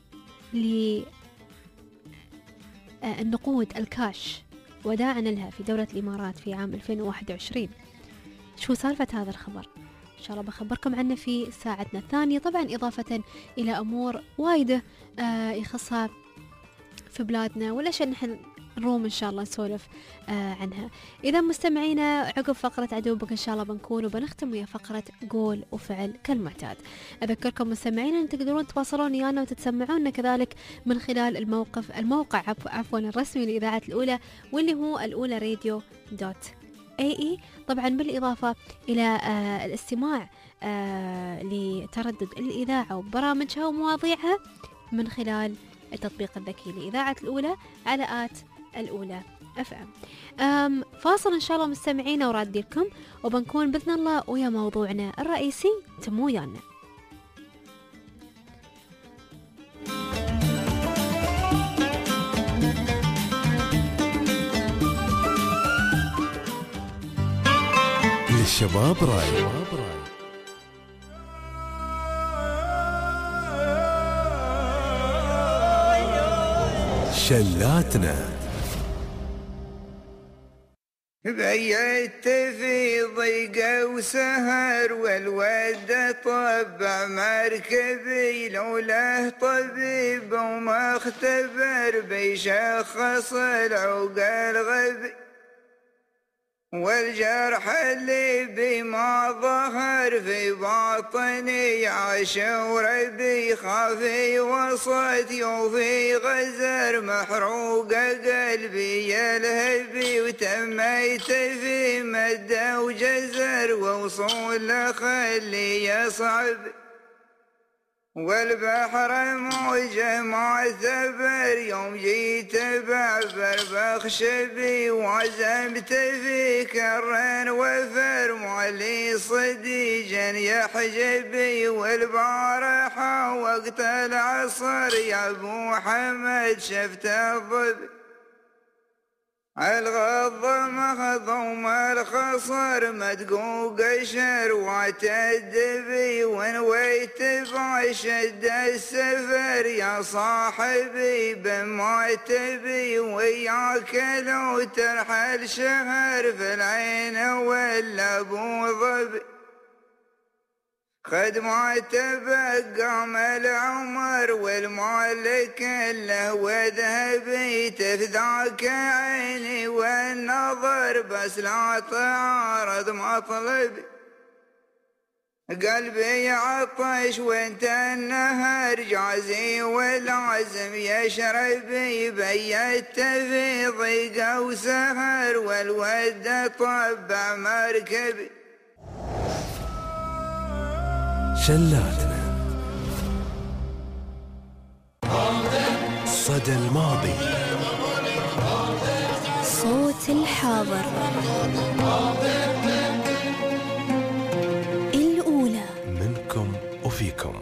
للنقود الكاش، وداعا لها في دولة الإمارات في عام ألفين وواحد وعشرين. شو سالفة هذا الخبر؟ إن شاء الله بخبركم عنه في ساعتنا الثانية، طبعا إضافة إلى أمور وايدة آه يخصها في بلادنا والأشياء نحن نروم إن شاء الله نسولف آه عنها. إذا مستمعينا عقب فقرة عدوبك إن شاء الله بنكون وبنختم ويا فقرة قول وفعل كالمعتاد. أذكركم مستمعينا أن تقدرون تواصلون ويانا وتتسمعون كذلك من خلال الموقف الموقع عفو عفوا الرسمي لإذاعة الأولى واللي هو الأولى راديو دوت اي اي. طبعا بالإضافة إلى آه الاستماع آه لتردد الإذاعة وبرامجها ومواضيعها من خلال التطبيق الذكي لإذاعة الأولى على آت الأولى اف ام. فاصل إن شاء الله مستمعينا ورادي لكم وبنكون بإذن الله ويا موضوعنا الرئيسي. تموا ويانا. للشباب راي شلاتنا بيت في ضيقة وسهر والود طبع مركبي لوله طبيب وما اختبر بيشخص العقل غبي والجرح اللي بما ظهر في باطني عاشور بي خافي وسط يوفي غزر محروق قلبي يلهبي وتميت في مدى وجزر ووصول خلي يصعب والبحر موجه ما ثبر يوم جيت بعبر بخشبي وعزمت في كر وفر معلي صديجا يحجبي والبارحة وقت العصر يا ابو حمد شفت الظبي الغض مخضوم الخصر مدقوق شروعة الدبي ونويت بعشد السفر يا صاحبي بما تبي وياك لو ترحل شهر في العين ولا ابو ظبي خدمة تبقى مال عمر والمال كله وذهبي تفذاك عيني والنظر بس لا تعارض مطلبي قلبي عطش وانت النهر جازي والعزم يشربي بيت في ضيق وسهر والود طبع مركبي شلاتنا صدى الماضي صوت الحاضر الأولى منكم وفيكم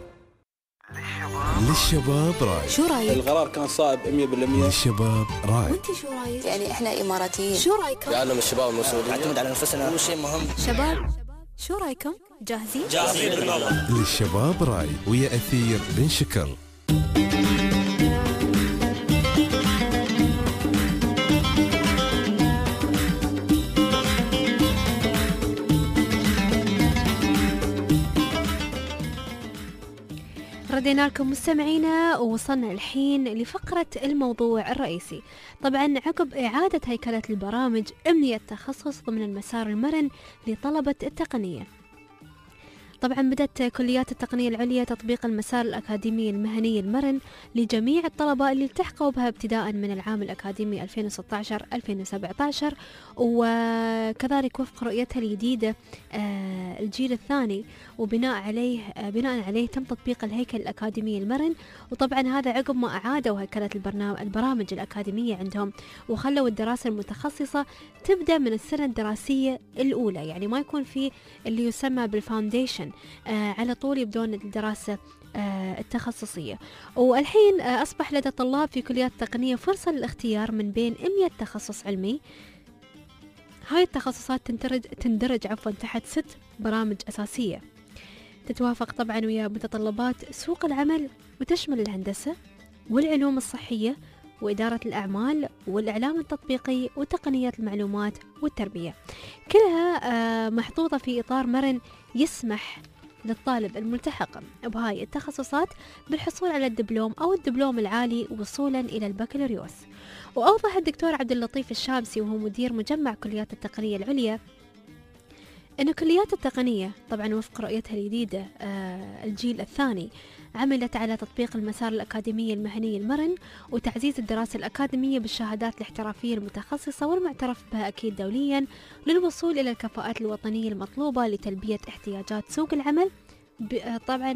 للشباب راي. شو رايك؟ القرار كان صائب مية بالمية. للشباب راي. وانت شو رايك؟ يعني احنا اماراتيين. شو رايكم؟ يعلم الشباب المسؤولين نعتمد على انفسنا هو شيء مهم. شباب شو رايكم؟ جاهزين؟ جاهزين بالمرة. للشباب راي ويا أثير بن شكر. ردينا لكم مستمعينا ووصلنا الحين لفقرة الموضوع الرئيسي. طبعا عقب إعادة هيكلة البرامج أمنية تخصص ضمن المسار المرن لطلبة التقنية. طبعا بدأت كليات التقنية العليا تطبيق المسار الأكاديمي المهني المرن لجميع الطلبة اللي التحقوا بها ابتداء من العام الأكاديمي ألفين وستة عشر ألفين وسبعة عشر، وكذلك وفق رؤيتها الجديدة الجيل الثاني، وبناء عليه بناء عليه تم تطبيق الهيكل الأكاديمي المرن. وطبعا هذا عقب ما أعادوا هيكلة البرامج الأكاديمية عندهم وخلوا الدراسة المتخصصة تبدأ من السنة الدراسية الأولى، يعني ما يكون في اللي يسمى بالفاونديشن، آه على طول يبدون الدراسة آه التخصصية. والحين آه أصبح لدى الطلاب في كليات التقنية فرصة للاختيار من بين مئة تخصص علمي. هاي التخصصات تندرج, تندرج عفوا تحت ست برامج أساسية تتوافق طبعا ويا متطلبات سوق العمل، وتشمل الهندسة والعلوم الصحية وإدارة الأعمال والإعلام التطبيقي وتقنيات المعلومات والتربية، كلها آه محطوطة في إطار مرن يسمح للطالب الملتحق بهاي التخصصات بالحصول على الدبلوم أو الدبلوم العالي وصولا إلى البكالوريوس. وأوضح الدكتور عبد اللطيف الشامسي وهو مدير مجمع كليات التقنية العليا أن كليات التقنية طبعا وفق رؤيتها الجديدة آه الجيل الثاني عملت على تطبيق المسار الأكاديمي المهني المرن وتعزيز الدراسة الأكاديمية بالشهادات الاحترافية المتخصصة والمعترف بها أكيد دوليا للوصول إلى الكفاءات الوطنية المطلوبة لتلبية احتياجات سوق العمل. طبعا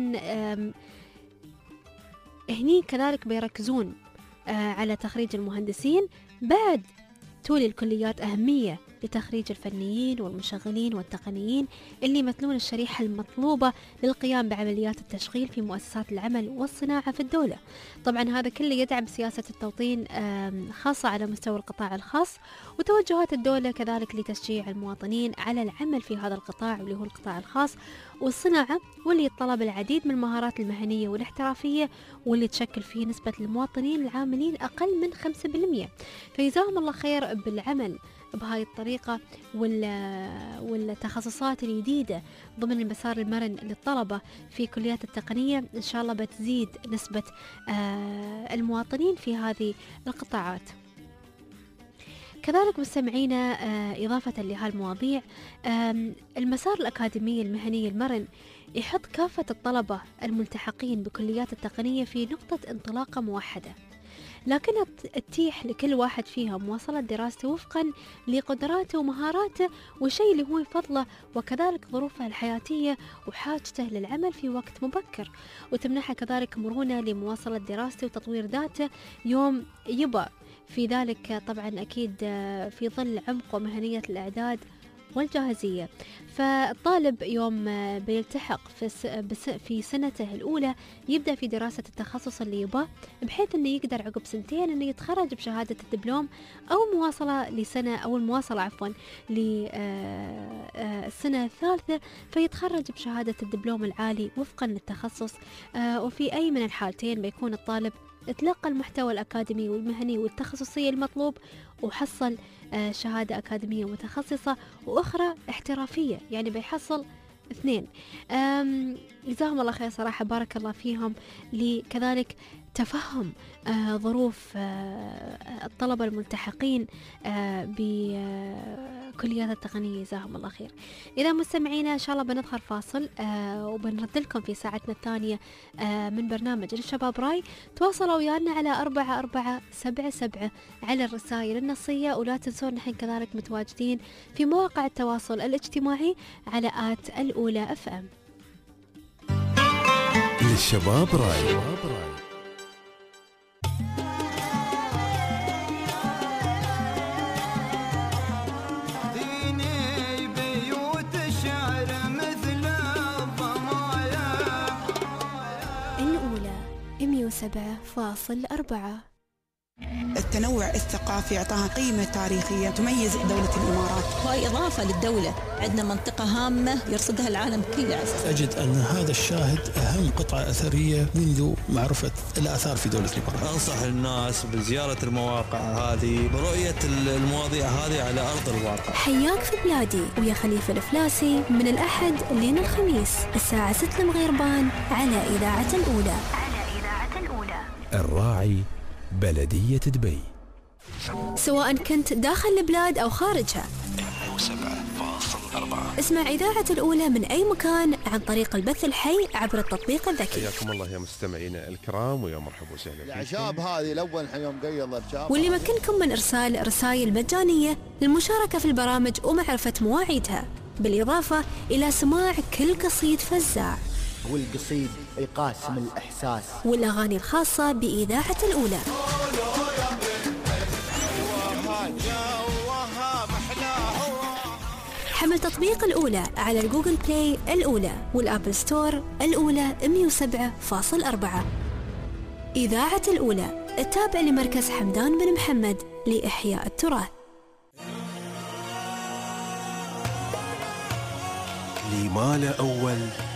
هني كذلك بيركزون على تخريج المهندسين، بعد تولي الكليات أهمية لتخريج الفنيين والمشغلين والتقنيين اللي يمثلون الشريحة المطلوبة للقيام بعمليات التشغيل في مؤسسات العمل والصناعة في الدولة. طبعا هذا كله يدعم سياسة التوطين خاصة على مستوى القطاع الخاص، وتوجهات الدولة كذلك لتشجيع المواطنين على العمل في هذا القطاع واللي هو القطاع الخاص والصناعة، واللي يتطلب العديد من المهارات المهنية والاحترافية، واللي تشكل فيه نسبة المواطنين العاملين أقل من خمسة بالمئة. فجزاهم الله خير بالعمل بهاي الطريقة والتخصصات الجديدة ضمن المسار المرن للطلبة في كليات التقنية. إن شاء الله بتزيد نسبة المواطنين في هذه القطاعات. كذلك مستمعينا إضافة لهالمواضيع، المسار الأكاديمي المهني المرن يحط كافة الطلبة الملتحقين بكليات التقنية في نقطة انطلاقة موحدة، لكنها تتيح لكل واحد فيها مواصلة دراسته وفقا لقدراته ومهاراته والشيء اللي هو يفضله، وكذلك ظروفه الحياتية وحاجته للعمل في وقت مبكر، وتمنحه كذلك مرونة لمواصلة دراسته وتطوير ذاته يوم يبى في ذلك، طبعا أكيد في ظل عمق ومهنية الإعداد والجاهزية. فالطالب يوم بيلتحق في في سنته الأولى يبدأ في دراسة التخصص اللي يباه، بحيث أنه يقدر عقب سنتين أنه يتخرج بشهادة الدبلوم أو مواصلة لسنة أو المواصلة عفوا للسنة الثالثة فيتخرج بشهادة الدبلوم العالي وفقا للتخصص. وفي أي من الحالتين بيكون الطالب تلقى المحتوى الأكاديمي والمهني والتخصصي المطلوب وحصل شهادة أكاديمية متخصصة وأخرى احترافية، يعني بيحصل اثنين. جزاهم الله خير صراحة، بارك الله فيهم لكذلك تفهم آه ظروف آه الطلبة الملتحقين آه بكليات التقنية، جزاهم الله خير. إذا مستمعينا إن شاء الله بندخل فاصل آه وبنرد لكم في ساعتنا الثانية آه من برنامج الشباب راي. تواصلوا ويانا على أربعة أربعة سبعة سبعة على الرسائل النصية، ولا تنسون نحن كذلك متواجدين في مواقع التواصل الاجتماعي على آت الأولى أف أم. الشباب راي. مئة وسبعة فاصلة أربعة. التنوع الثقافي أعطاها قيمة تاريخية تميز دولة الإمارات، وهي إضافة للدولة. عندنا منطقة هامة يرصدها العالم كله. أجد أن هذا الشاهد أهم قطعة أثرية منذ معرفة الآثار في دولة الإمارات. أنصح الناس بزيارة المواقع هذه، برؤية المواضيع هذه على أرض الواقع. حياك في بلادي ويا خليفة الفلاسي من الأحد لين الخميس الساعة ستة المغربان على إذاعة الأولى. الراعي بلدية دبي. سواء كنت داخل البلاد أو خارجها، مئة وسبعة فاصلة أربعة. اسمع إذاعة الأولى من أي مكان عن طريق البث الحي عبر التطبيق الذكي. حياكم الله يا مستمعينا الكرام ويا مرحبا وسهلا. الأعشاب هذه الأول يوم قيض الأعشاب. واللي يمكنكم من إرسال رسائل مجانية للمشاركة في البرامج ومعرفة مواعيدها، بالإضافة إلى سماع كل قصيد فزاع والقصيد يقاسم الإحساس والأغاني الخاصة بإذاعة الأولى. حمل تطبيق الأولى على الجوجل بلاي الأولى والآبل ستور الأولى مئة وسبعة فاصلة أربعة. إذاعة الأولى التابع لمركز حمدان بن محمد لإحياء التراث. لما لا أول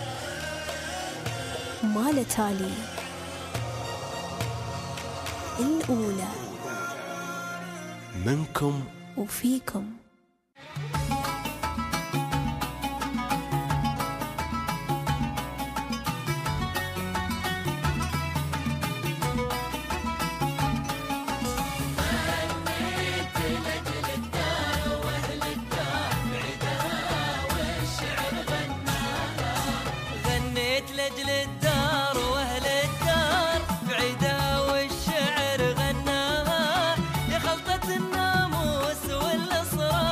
ما لا تالي. الأولى منكم وفيكم. الناموس والأسرار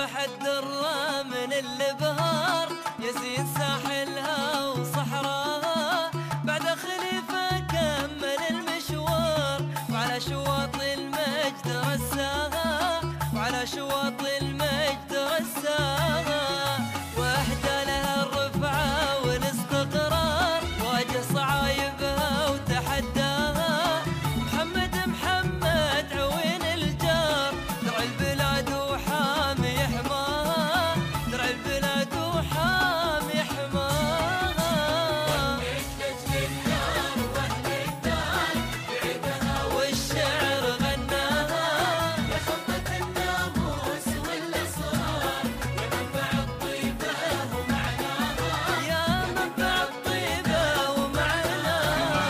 نسبح الدرة من البهار يزين ساحلها وصحراها بعد خليفة كمل المشوار وعلى شواط المجد رساها وعلى شواط المجد رساها واحدة لها الرفعة والاستقرار واجه صعايبها وتحداها محمد محمد عوين الجار درع البلاد وحامي حماها درع البلاد وحامي حماها ونكتج للدار واهل الدار بعيدها والشعر غناها يا خطة الناموس والاسرار يا منبع الطيبة ومعناها يا منبع الطيبة ومعناها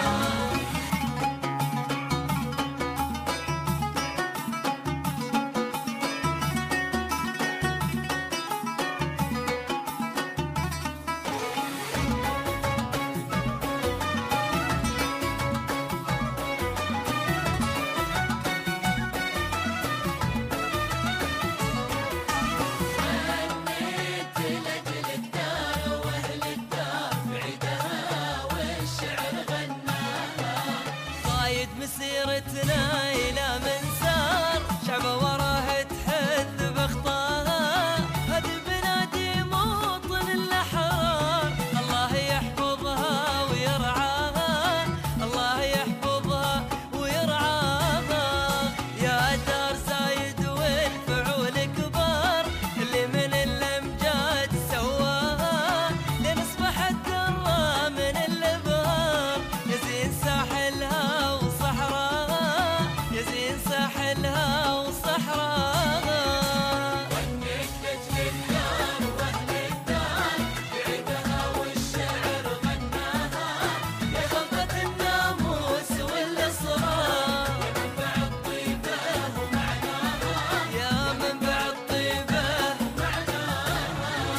غنيت لأجل الدار وأهل الدار بعيدها والشعر غناها قايد مسيرتنا إلى منسار شعبه وراه تحث بخطاها هذه بلادي موطن الأحرار الله يحفظها ويرعاها الله يحفظها ويرعاها يا دار زايد والفعول كبار اللي من الأمجاد سواها لنصبح الدرة من البهار يزين ساحلها وصحراها يزين ساحلها وصحراها ونكتج للدار واهل الدار بعيدها والشعر غناها يا خلطة الناموس والاسرار يا منبع الطيبة ومعناها يا منبع الطيبة ومعناها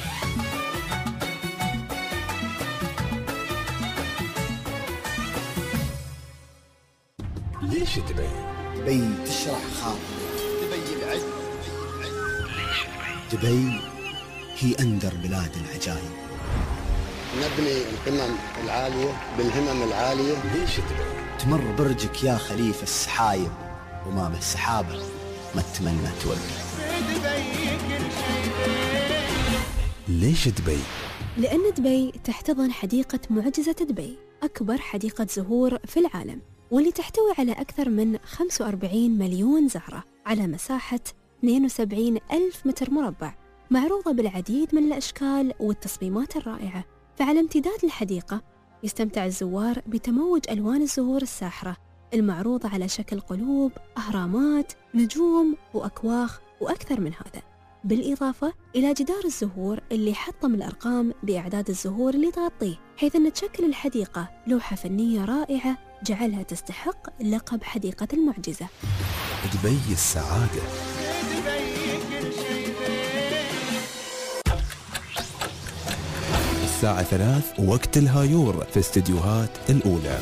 ليش دبي؟ دبي تشرح خاطري. دبي العز. دبي هي أندر بلاد العجائب. نبني القمم العالية بالهمم العالية. ليش دبي؟ تمر برجك يا خليفة السحايب وما بالسحابة ما تتمنى توقف. ليش دبي؟ لأن دبي تحتضن حديقة معجزة دبي، أكبر حديقة زهور في العالم، واللي تحتوي على أكثر من خمسة وأربعين مليون زهرة على مساحة اثنين وسبعين ألف متر مربع، معروضة بالعديد من الأشكال والتصميمات الرائعة. فعلى امتداد الحديقة يستمتع الزوار بتموج ألوان الزهور الساحرة المعروضة على شكل قلوب، أهرامات، نجوم وأكواخ وأكثر من هذا، بالإضافة إلى جدار الزهور اللي حطم الأرقام بأعداد الزهور اللي تغطيه، حيث أن تشكل الحديقة لوحة فنية رائعة جعلها تستحق لقب حديقة المعجزة. دبي السعادة. الساعة ثلاث وقت الهايور في استديوهات الأولى.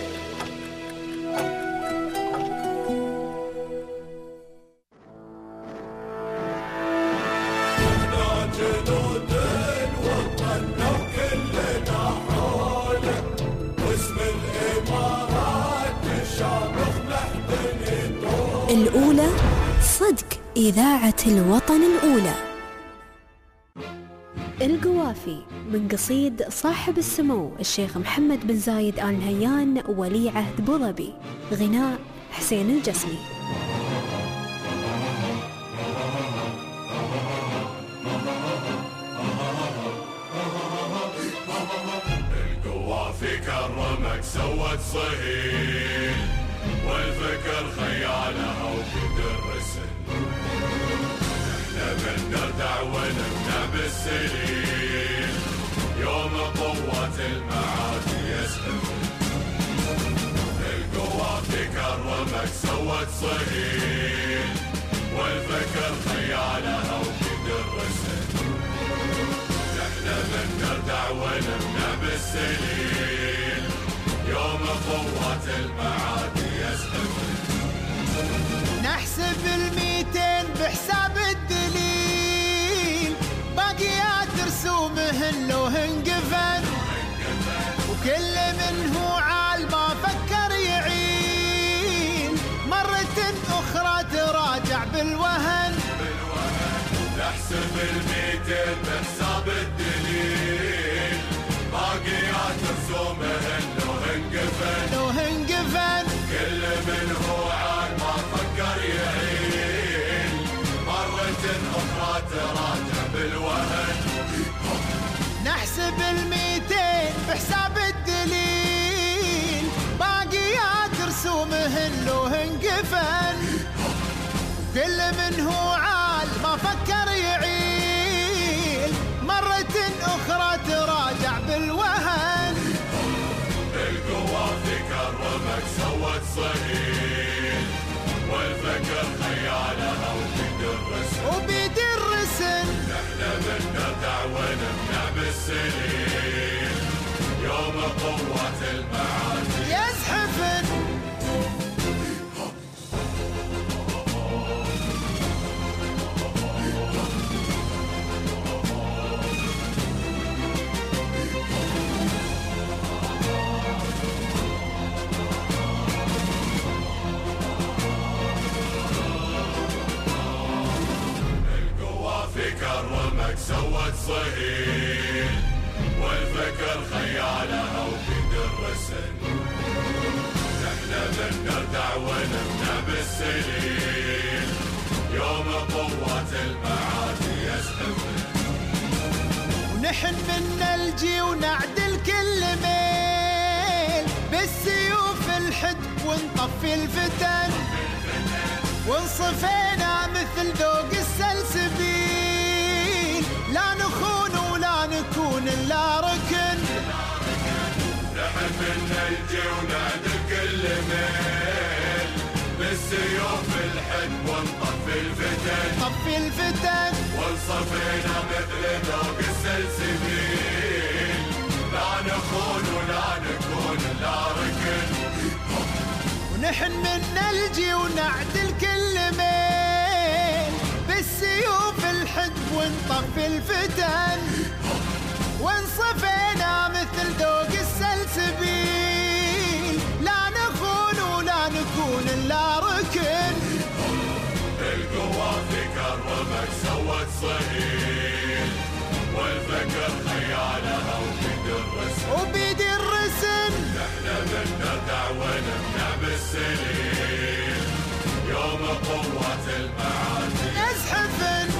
الأولى صدق إذاعة الوطن الأولى. القوافي من قصيد صاحب السمو الشيخ محمد بن زايد آل نهيان ولي عهد بوظبي، غناء حسين الجسمي. القوافي كرمك سوت صهيل والفكر خيالها وقدر رسل، احنا بنردع ونبنى بالسليل يوم قوة المعادي يسهل. القوافي كرمك سوت صهيل والفكر خيالها وقدر رسل، احنا بنردع ونبنى بالسليل يوم قوة المعادي يسهل. نحسب الميتين بحساب الدليل بالوهن نحسب الميتين بحساب الدليل باقيات رسومهن لو هنقفن لو هنقفن كل من هو عاد ما فكر يعيل مرة أخرى تراجع بالوهن نحسب الميتين بحساب الدليل باقيات رسومهن لو هنقفن كل من هو عال ما فكر يعيل مرة أخرى تراجع بالوهن القوة في كرمك سوت صهيل والفكر خيالها وبيد الرسم وبيد الرسم نحن من نردع ونمنع بالسليل يوم قوة المعادي يزحفن كرمك سوت صهيل والفكر خيالها وبيد الرسم نحن من نردع ونمنع بالسليل يوم قوة المعادي يزحفن ونحن من نلجي ونعدل كل ميل بالسيوف الحد ونطفي الفتن وانصفينا مثل ذوق السلسبيل لا نخون ولا نكون الا ركن نحن من نلجي ونعدل كل ميل بالسيوف الحد ونطفي الفتن طفي الفتن وانصفينا مثل ذوق السلسبيل لا نخون ولا نكون الا ركن ونحن من نلجي ونعدل كل ميل بالسيوف الحد ونطفي الفتن وانصفينا مثل ذوق السلسبيل لا نخون ولا نكون الا ركن القوة في كرمك سوت صهيل والفكر خيالها وبيد الرسم وبيد الرسم نحن من نردع ونمنع بالسليل يوم قوة المعادي يزحفن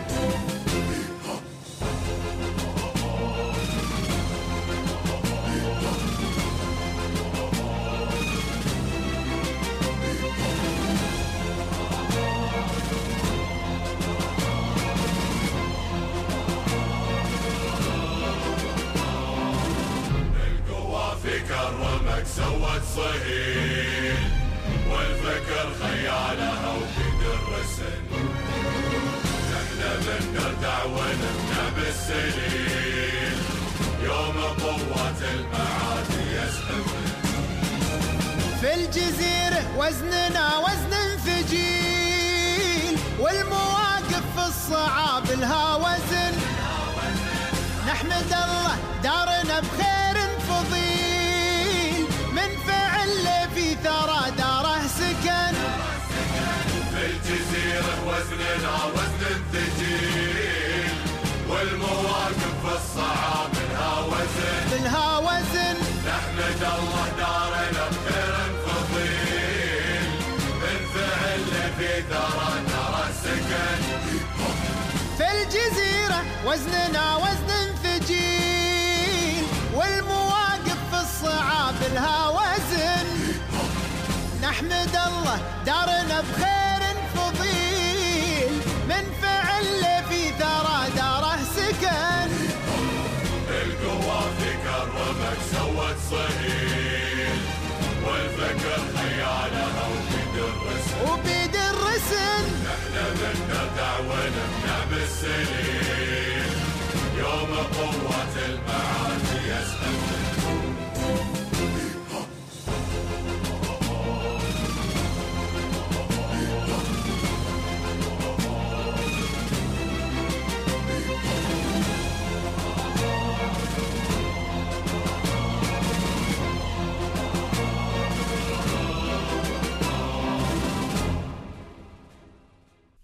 في كرمك سوت صهيل والفكر خيالها وبيد الرسم نحن من نردع ونمنع بالسليل يوم قوة المعادي يزحفن في الجزيرة وزننا وزن ثقيل والمواقف في الصعاب لها وزن نحمد الله دارنا بخير فضيل من فعل في ثرى داره سكن في الجزيرة وزننا وزن ثقيل والمواقف في الصعاب لها وزن لها وزن نحمد الله دارنا بخير فضيل من فعل في ثرى داره سكن في الجزيرة وزننا وزن ثقيل والمواقف في الصعاب لها وزن نحمد الله دارنا بخير فضيل من فعل في ثرى داره سكن القوة في كرمك سوت صهيل والفكر خيالها وبيد الرسم وبيد الرسم نحن من نردع ونمنع بالسليل يوم قوة المعادي يزحفن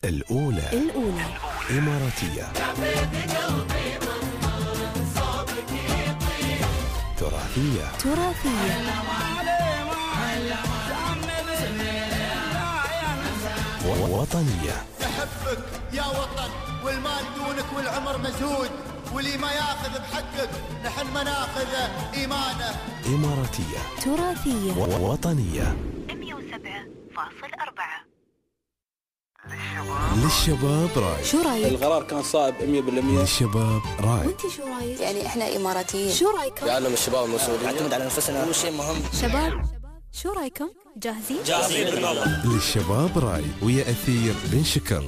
الأولى الأولى إماراتية، تراثية، تراثية، وطنية. نحبك يا وطن، والمال دونك والعمر مزهود، واللي ما ياخذ بحقك نحن ما ناخذ إيمانه. إماراتية، تراثية، وطنية. مية وسبعة فاصل أربعة. للشباب راي. شو رايك؟ القرار كان صائب مية بالمية. للشباب راي. وانت شو رايك؟ يعني احنا إماراتيين. شو رايكم؟ يعلم الشباب المسؤولين نعتمد على نفسنا، هو شيء مهم. شباب شو رايكم؟ جاهزين؟ جاهزين بالله. للشباب راي ويا أثير بن شكر.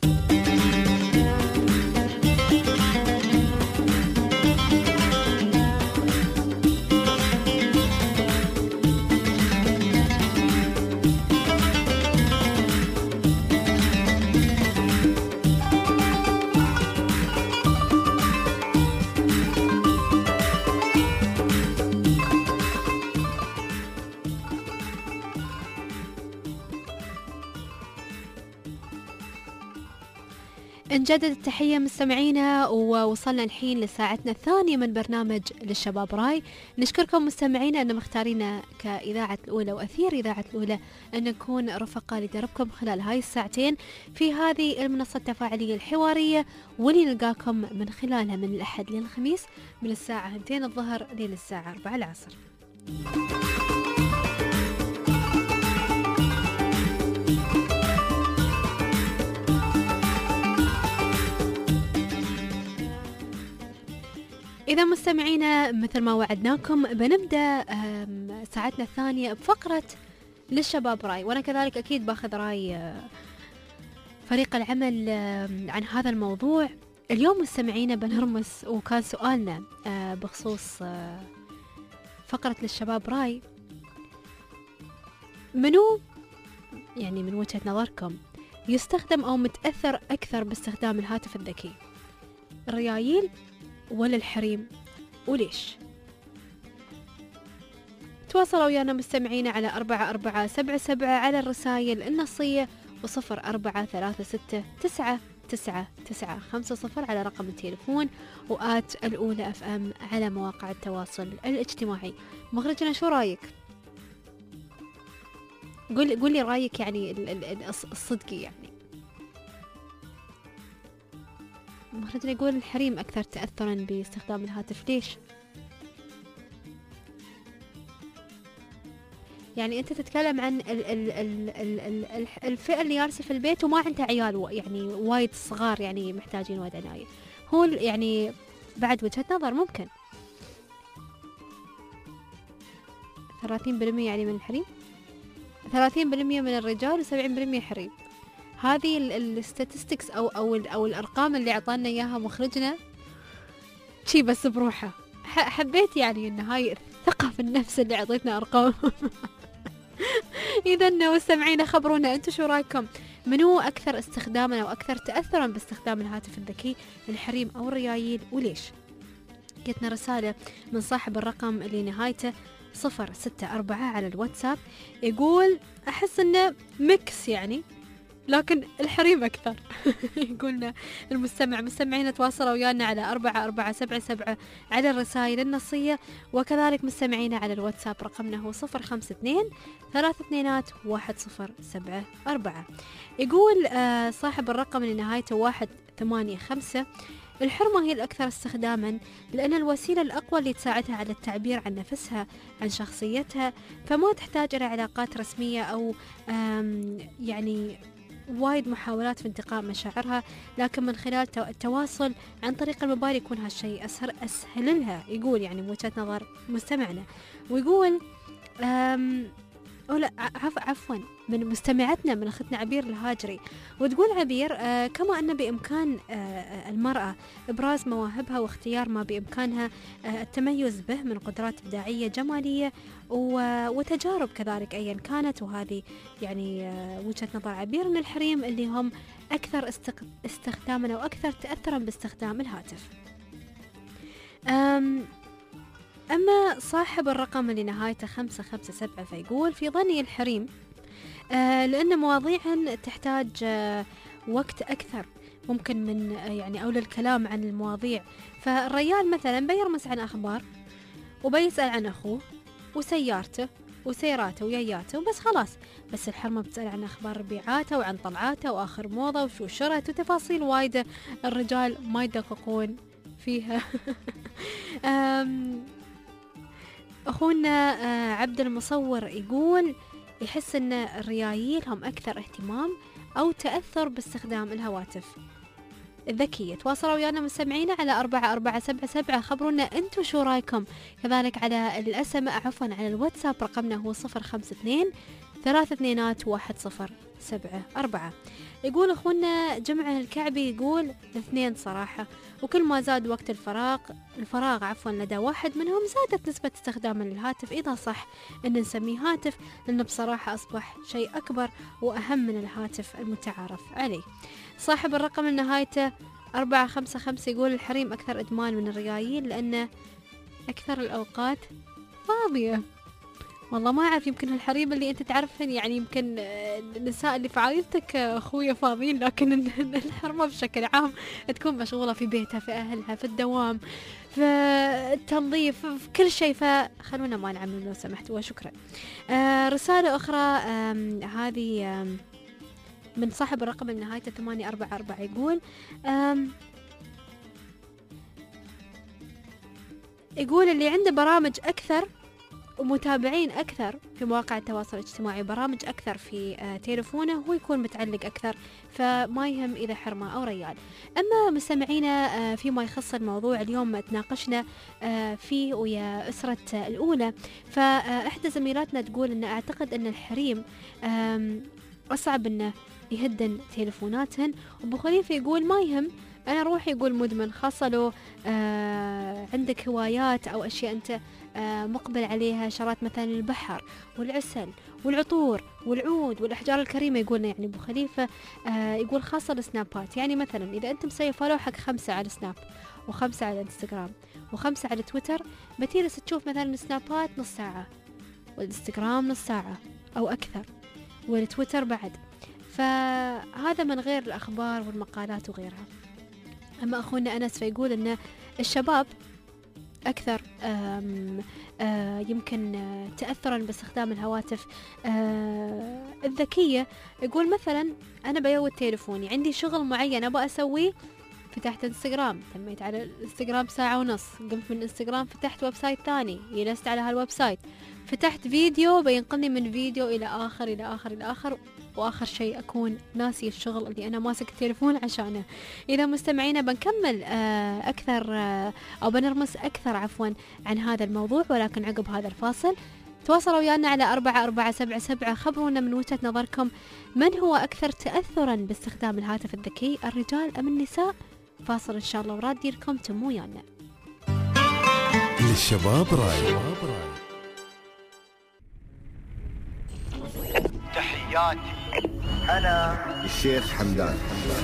نجدد التحية مستمعينا، ووصلنا الحين لساعتنا الثانية من برنامج للشباب راي. نشكركم مستمعينا أن مختارين كإذاعة الأولى وأثير إذاعة الأولى أن نكون رفقاء لدربكم خلال هاي الساعتين في هذه المنصة التفاعلية الحوارية، واللي نلقاكم من خلالها من الأحد للخميس من الساعة اثنين الظهر لين الساعة أربعة العصر. إذا مستمعينا مثل ما وعدناكم بنبدأ ساعتنا الثانية بفقرة للشباب راي، وأنا كذلك أكيد باخذ راي فريق العمل عن هذا الموضوع. اليوم مستمعينا بنرمس، وكان سؤالنا بخصوص فقرة للشباب راي، منو يعني من وجهة نظركم يستخدم أو متأثر أكثر باستخدام الهاتف الذكي، الريايل ولا الحريم، وليش؟ تواصلوا ويانا مستمعين على أربعة أربعة سبعة سبعة على الرسائل النصية، وصفر أربعة ثلاثة ستة تسعة تسعة تسعة خمسة صفر على رقم التليفون، وآت الأولى أف أم على مواقع التواصل الاجتماعي. مخرجنا شو رايك؟ قول قول لي رايك يعني الصدقي. يعني مخرجنا يقول الحريم أكثر تأثرا باستخدام الهاتف، ليش؟ يعني أنت تتكلم عن ال ال ال ال ال الفئة اللي جالسة في البيت وما عندها عيال يعني وايد صغار، يعني محتاجين وايد عناية. هو يعني بعد وجهة نظر ممكن ثلاثين بالمية يعني من الحريم، ثلاثين بالمية من الرجال وسبعين بالمية حريم. هذه الستاتستكس او او او الارقام اللي اعطانا اياها مخرجنا شي بس بروحه. حبيت يعني ان هاي الثقة في النفس اللي اعطيتنا ارقام. اذا مستمعينا خبرونا انتم شو رايكم، منو اكثر استخداما او اكثر تاثرا باستخدام الهاتف الذكي، الحريم او الريايل، وليش؟ جتنا رسالة من صاحب الرقم اللي نهايته صفر ستة أربعة على الواتساب، يقول أحس إنه ميكس يعني، لكن الحريم أكثر. يقولنا المستمع. مستمعين تواصلوا ويانا على أربعة أربعة سبعة سبعة على الرسائل النصية، وكذلك مستمعين على الواتساب رقمنا هو صفر خمسة اثنين ثلاثة اثنينات واحد صفر سبعة أربعة. يقول آه صاحب الرقم اللي نهايته واحد ثمانية خمسة، الحرمة هي الأكثر استخداما لأن الوسيلة الأقوى اللي تساعدها على التعبير عن نفسها، عن شخصيتها، فما تحتاج إلى علاقات رسمية أو يعني وايد محاولات في انتقاء مشاعرها، لكن من خلال التواصل عن طريق الموبايل يكون هالشيء أسهل أسهل لها. يقول يعني من وجهة نظر مستمعنا، ويقول أم أو لا عف عفوا من مستمعتنا من أختنا عبير الهاجري، وتقول عبير آه كما أن بإمكان آه المرأة إبراز مواهبها واختيار ما بإمكانها آه التميز به من قدرات إبداعية جمالية وتجارب كذلك أيا كانت، وهذه يعني آه وجهة نظر عبير أن الحريم اللي هم أكثر استخداما وأكثر تأثرا باستخدام الهاتف. أم أما صاحب الرقم اللي نهايته خمسة خمسة سبعة فيقول في ظني الحريم آه لأن مواضيعا تحتاج آه وقت أكثر ممكن من يعني أو للكلام عن المواضيع. فالريال مثلا بيرمس عن أخبار وبيسأل عن أخوه وسيارته وسيراته وياياته وبس خلاص. بس الحرمة بتسأل عن أخبار ربيعاته وعن طلعاته وآخر موضة وشو شرت وتفاصيل وايدة الرجال ما يدققون فيها. أخونا عبد المصور يقول يحس أن الريايل هم أكثر اهتمام أو تأثر باستخدام الهواتف الذكية. تواصلوا ويانا مستمعينا على أربعة أربعة سبعة سبعة، خبرونا أنتوا شو رايكم. كذلك على الأسماء عفوا على الواتساب رقمنا هو صفر خمسة اثنين ثلاثة اثنينات واحد صفر سبعة أربعة. يقول أخونا جمعة الكعبي يقول الاثنين صراحة، وكل ما زاد وقت الفراغ الفراغ عفوا لدى واحد منهم زادت نسبة استخدام للهاتف، إذا صح أن نسميه هاتف، لأنه بصراحة أصبح شيء أكبر وأهم من الهاتف المتعارف عليه. صاحب الرقم النهايته أربعة خمسة خمسة يقول الحريم أكثر إدمان من الريايل لأن أكثر الأوقات فاضية. والله ما أعرف، يمكن الحريم اللي أنت تعرفهن يعني يمكن النساء اللي في عائلتك أخويا فاضيين، لكن الحرمة بشكل عام تكون مشغولة في بيتها في أهلها في الدوام في التنظيف في كل شيء. فخلونا ما نعمل لو سمحتوا وشكرا. آه رسالة أخرى هذه من صاحب الرقم النهاية ثمانية أربعة أربعة يقول يقول اللي عنده برامج أكثر ومتابعين أكثر في مواقع التواصل الاجتماعي، برامج أكثر في آه تليفونه، هو يكون متعلق أكثر، فما يهم إذا حرمة أو ريال. أما مستمعينا آه فيما يخص الموضوع اليوم تناقشنا آه فيه ويا أسرة آه الأولى، فإحدى زميلاتنا تقول أن أعتقد أن الحريم آه أصعب أنه يهدن تليفوناتهن، وأبو خليفة يقول ما يهم، أنا روحي يقول مدمن، خاصة لو آه عندك هوايات أو أشياء أنت آه مقبل عليها، شغلات مثلا البحر والعسل والعطور والعود والأحجار الكريمة. يقولنا يعني أبو خليفة آه يقول خاصة السنابات، يعني مثلا إذا أنت مسوي فولو حق خمسة على سناب وخمسة على انستغرام وخمسة على تويتر، بتجلس تشوف مثلا السنابات نص ساعة والانستغرام نص ساعة أو أكثر والتويتر بعد، فهذا من غير الأخبار والمقالات وغيرها. أما أخونا أنس فيقول أن الشباب أكثر آم آم يمكن تأثرا باستخدام الهواتف الذكية. يقول مثلا أنا بيود تليفوني، عندي شغل معين أبغى أسويه، فتحت انستغرام تميت على الانستغرام ساعة ونص، قمت من الانستغرام فتحت ويب سايت ثاني جلست على هالويب سايت، فتحت فيديو بينقلني من فيديو إلى آخر إلى آخر إلى آخر، وآخر شيء أكون ناسي الشغل اللي أنا ماسك التليفون عشانه. إذا مستمعينا بنكمل أكثر أو بنرمس أكثر عفوا عن هذا الموضوع، ولكن عقب هذا الفاصل تواصلوا ويانا على أربعة أربعة سبعة سبعة، خبرونا من وجهة نظركم من هو أكثر تأثرا باستخدام الهاتف الذكي، الرجال أم النساء؟ فاصل إن شاء الله وراد لكم تموا ويانا. للشباب راي. تحياتي أنا الشيخ حمدان.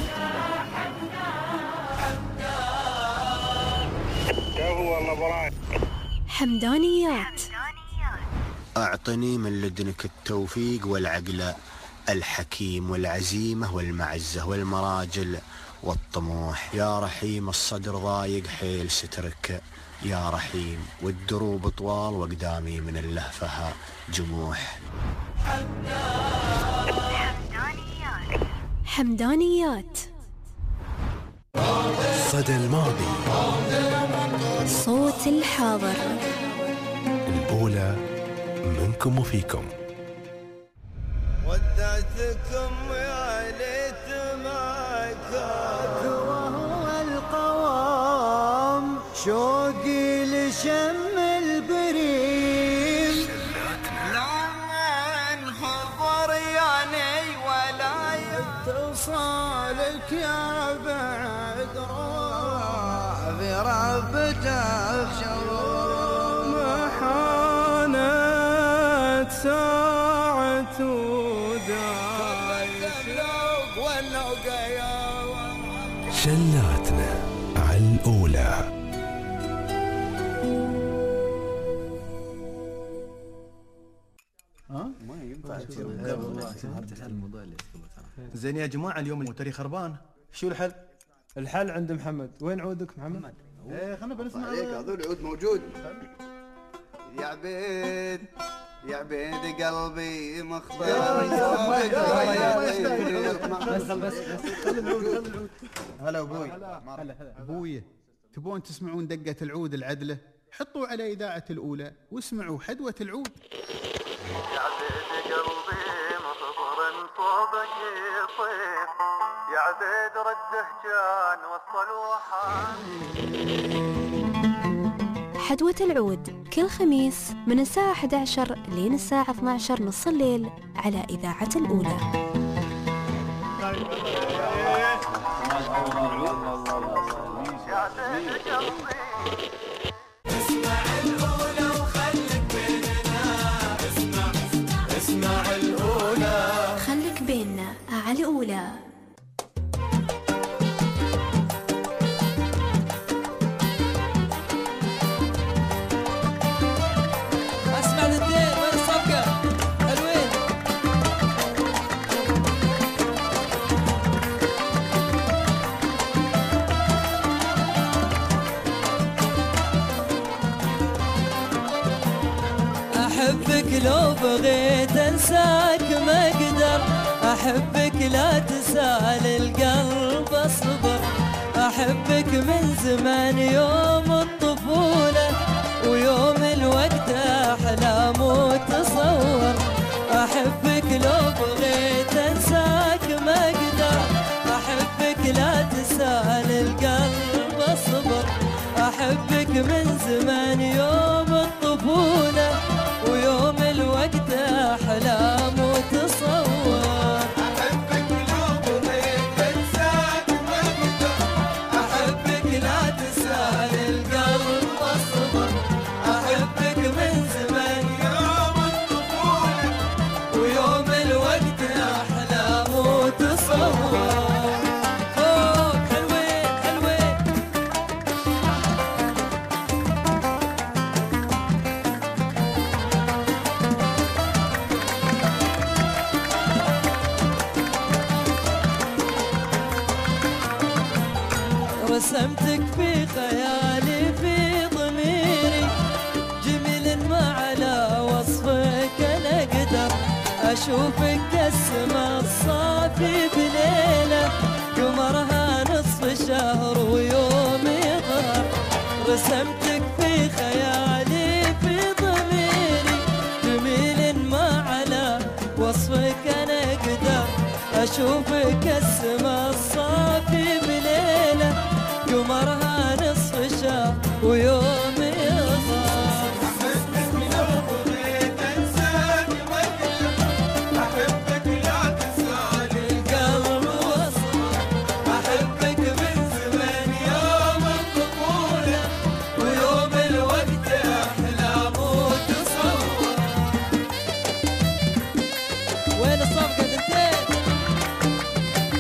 حمدانيات. أعطني من لدنك التوفيق والعقل الحكيم والعزيمة والمعزة والمراجل والطموح، يا رحيم الصدر ضايق حيل سترك يا رحيم، والدروب طوال وقدامي من اللهفها جموح. حمدانيات. صدى الماضي، صوت الحاضر، الأولى منكم وفيكم. ودعتكم يا ليت ما كان وهو القوام، شوقي لشم البريم، لمن حضر يعني ولا يتصالك يا بعد روح في ربته بشروم، حانت ساعة شلاتنا على الأولى. ها؟ ما ينفع تصير زين يا جماعة اليوم المتري خربان، شو الحل؟ الحل عند محمد. وين عودك محمد؟ ايه خلنا بنسمع عليك هذول العود موجود. يا عبيد يا عبيد قلبي مخبر. بس بس خلي العود خلي العود. هلا ابوي. هلا هلا ابوي، تبون تسمعون دقة العود العدلة؟ حطوا على إذاعة الأولى واسمعوا حدوة العود. يا عبيد قلبي مخبر صوبك يطير، يا عبيد رده كان وصل وحان. حدوة العود كل خميس من الساعة أحد عشر لين الساعة اثنا عشر نص الليل على إذاعة الأولى. اسمع الأولى وخليك بيننا، اسمع اسمع الأولى، خليك بيننا على الأولى. اسمع الاثنين، وين الصفقة؟ حلوين. أحبك لو بغيت أنساك ما أقدر، أحبك لا تسال القلب أصبر، أحبك من زمان يوم الطفولة ويوم الوقت أحلام وتصور، أحبك لو بغيت أنساك ما أقدر، أحبك لا تسال القلب أصبر، أحبك من زمان يوم الطفولة ويوم الوقت أحلام وتصور، أحبك لو بغيت أنساك ما أقدر، أحبك لا تسال القلب أصبر، أحبك من زمان يوم الطفولة ويوم الوقت أحلام وتصور. فوق حلوين حلوين. رسمتك في خيالي في ضميري جميل ما على وصفك انا اقدر، اشوفك كالسما الصافي بليله قمرها نصف شهر ويوم يظهر، رسمتك في خيالي في ضميري جميل ما على وصفك انا اقدر، اشوفك كالسما الصافي بليله قمرها نصف شهر ويوم يظهر، أحبك لو بغيت أنساك ما أقدر، أحبك لا تسال القلب وصبر، أحبك من زمان يوم الطفولة ويوم الوقت أحلام وتصور. وين الصفقة دنتين؟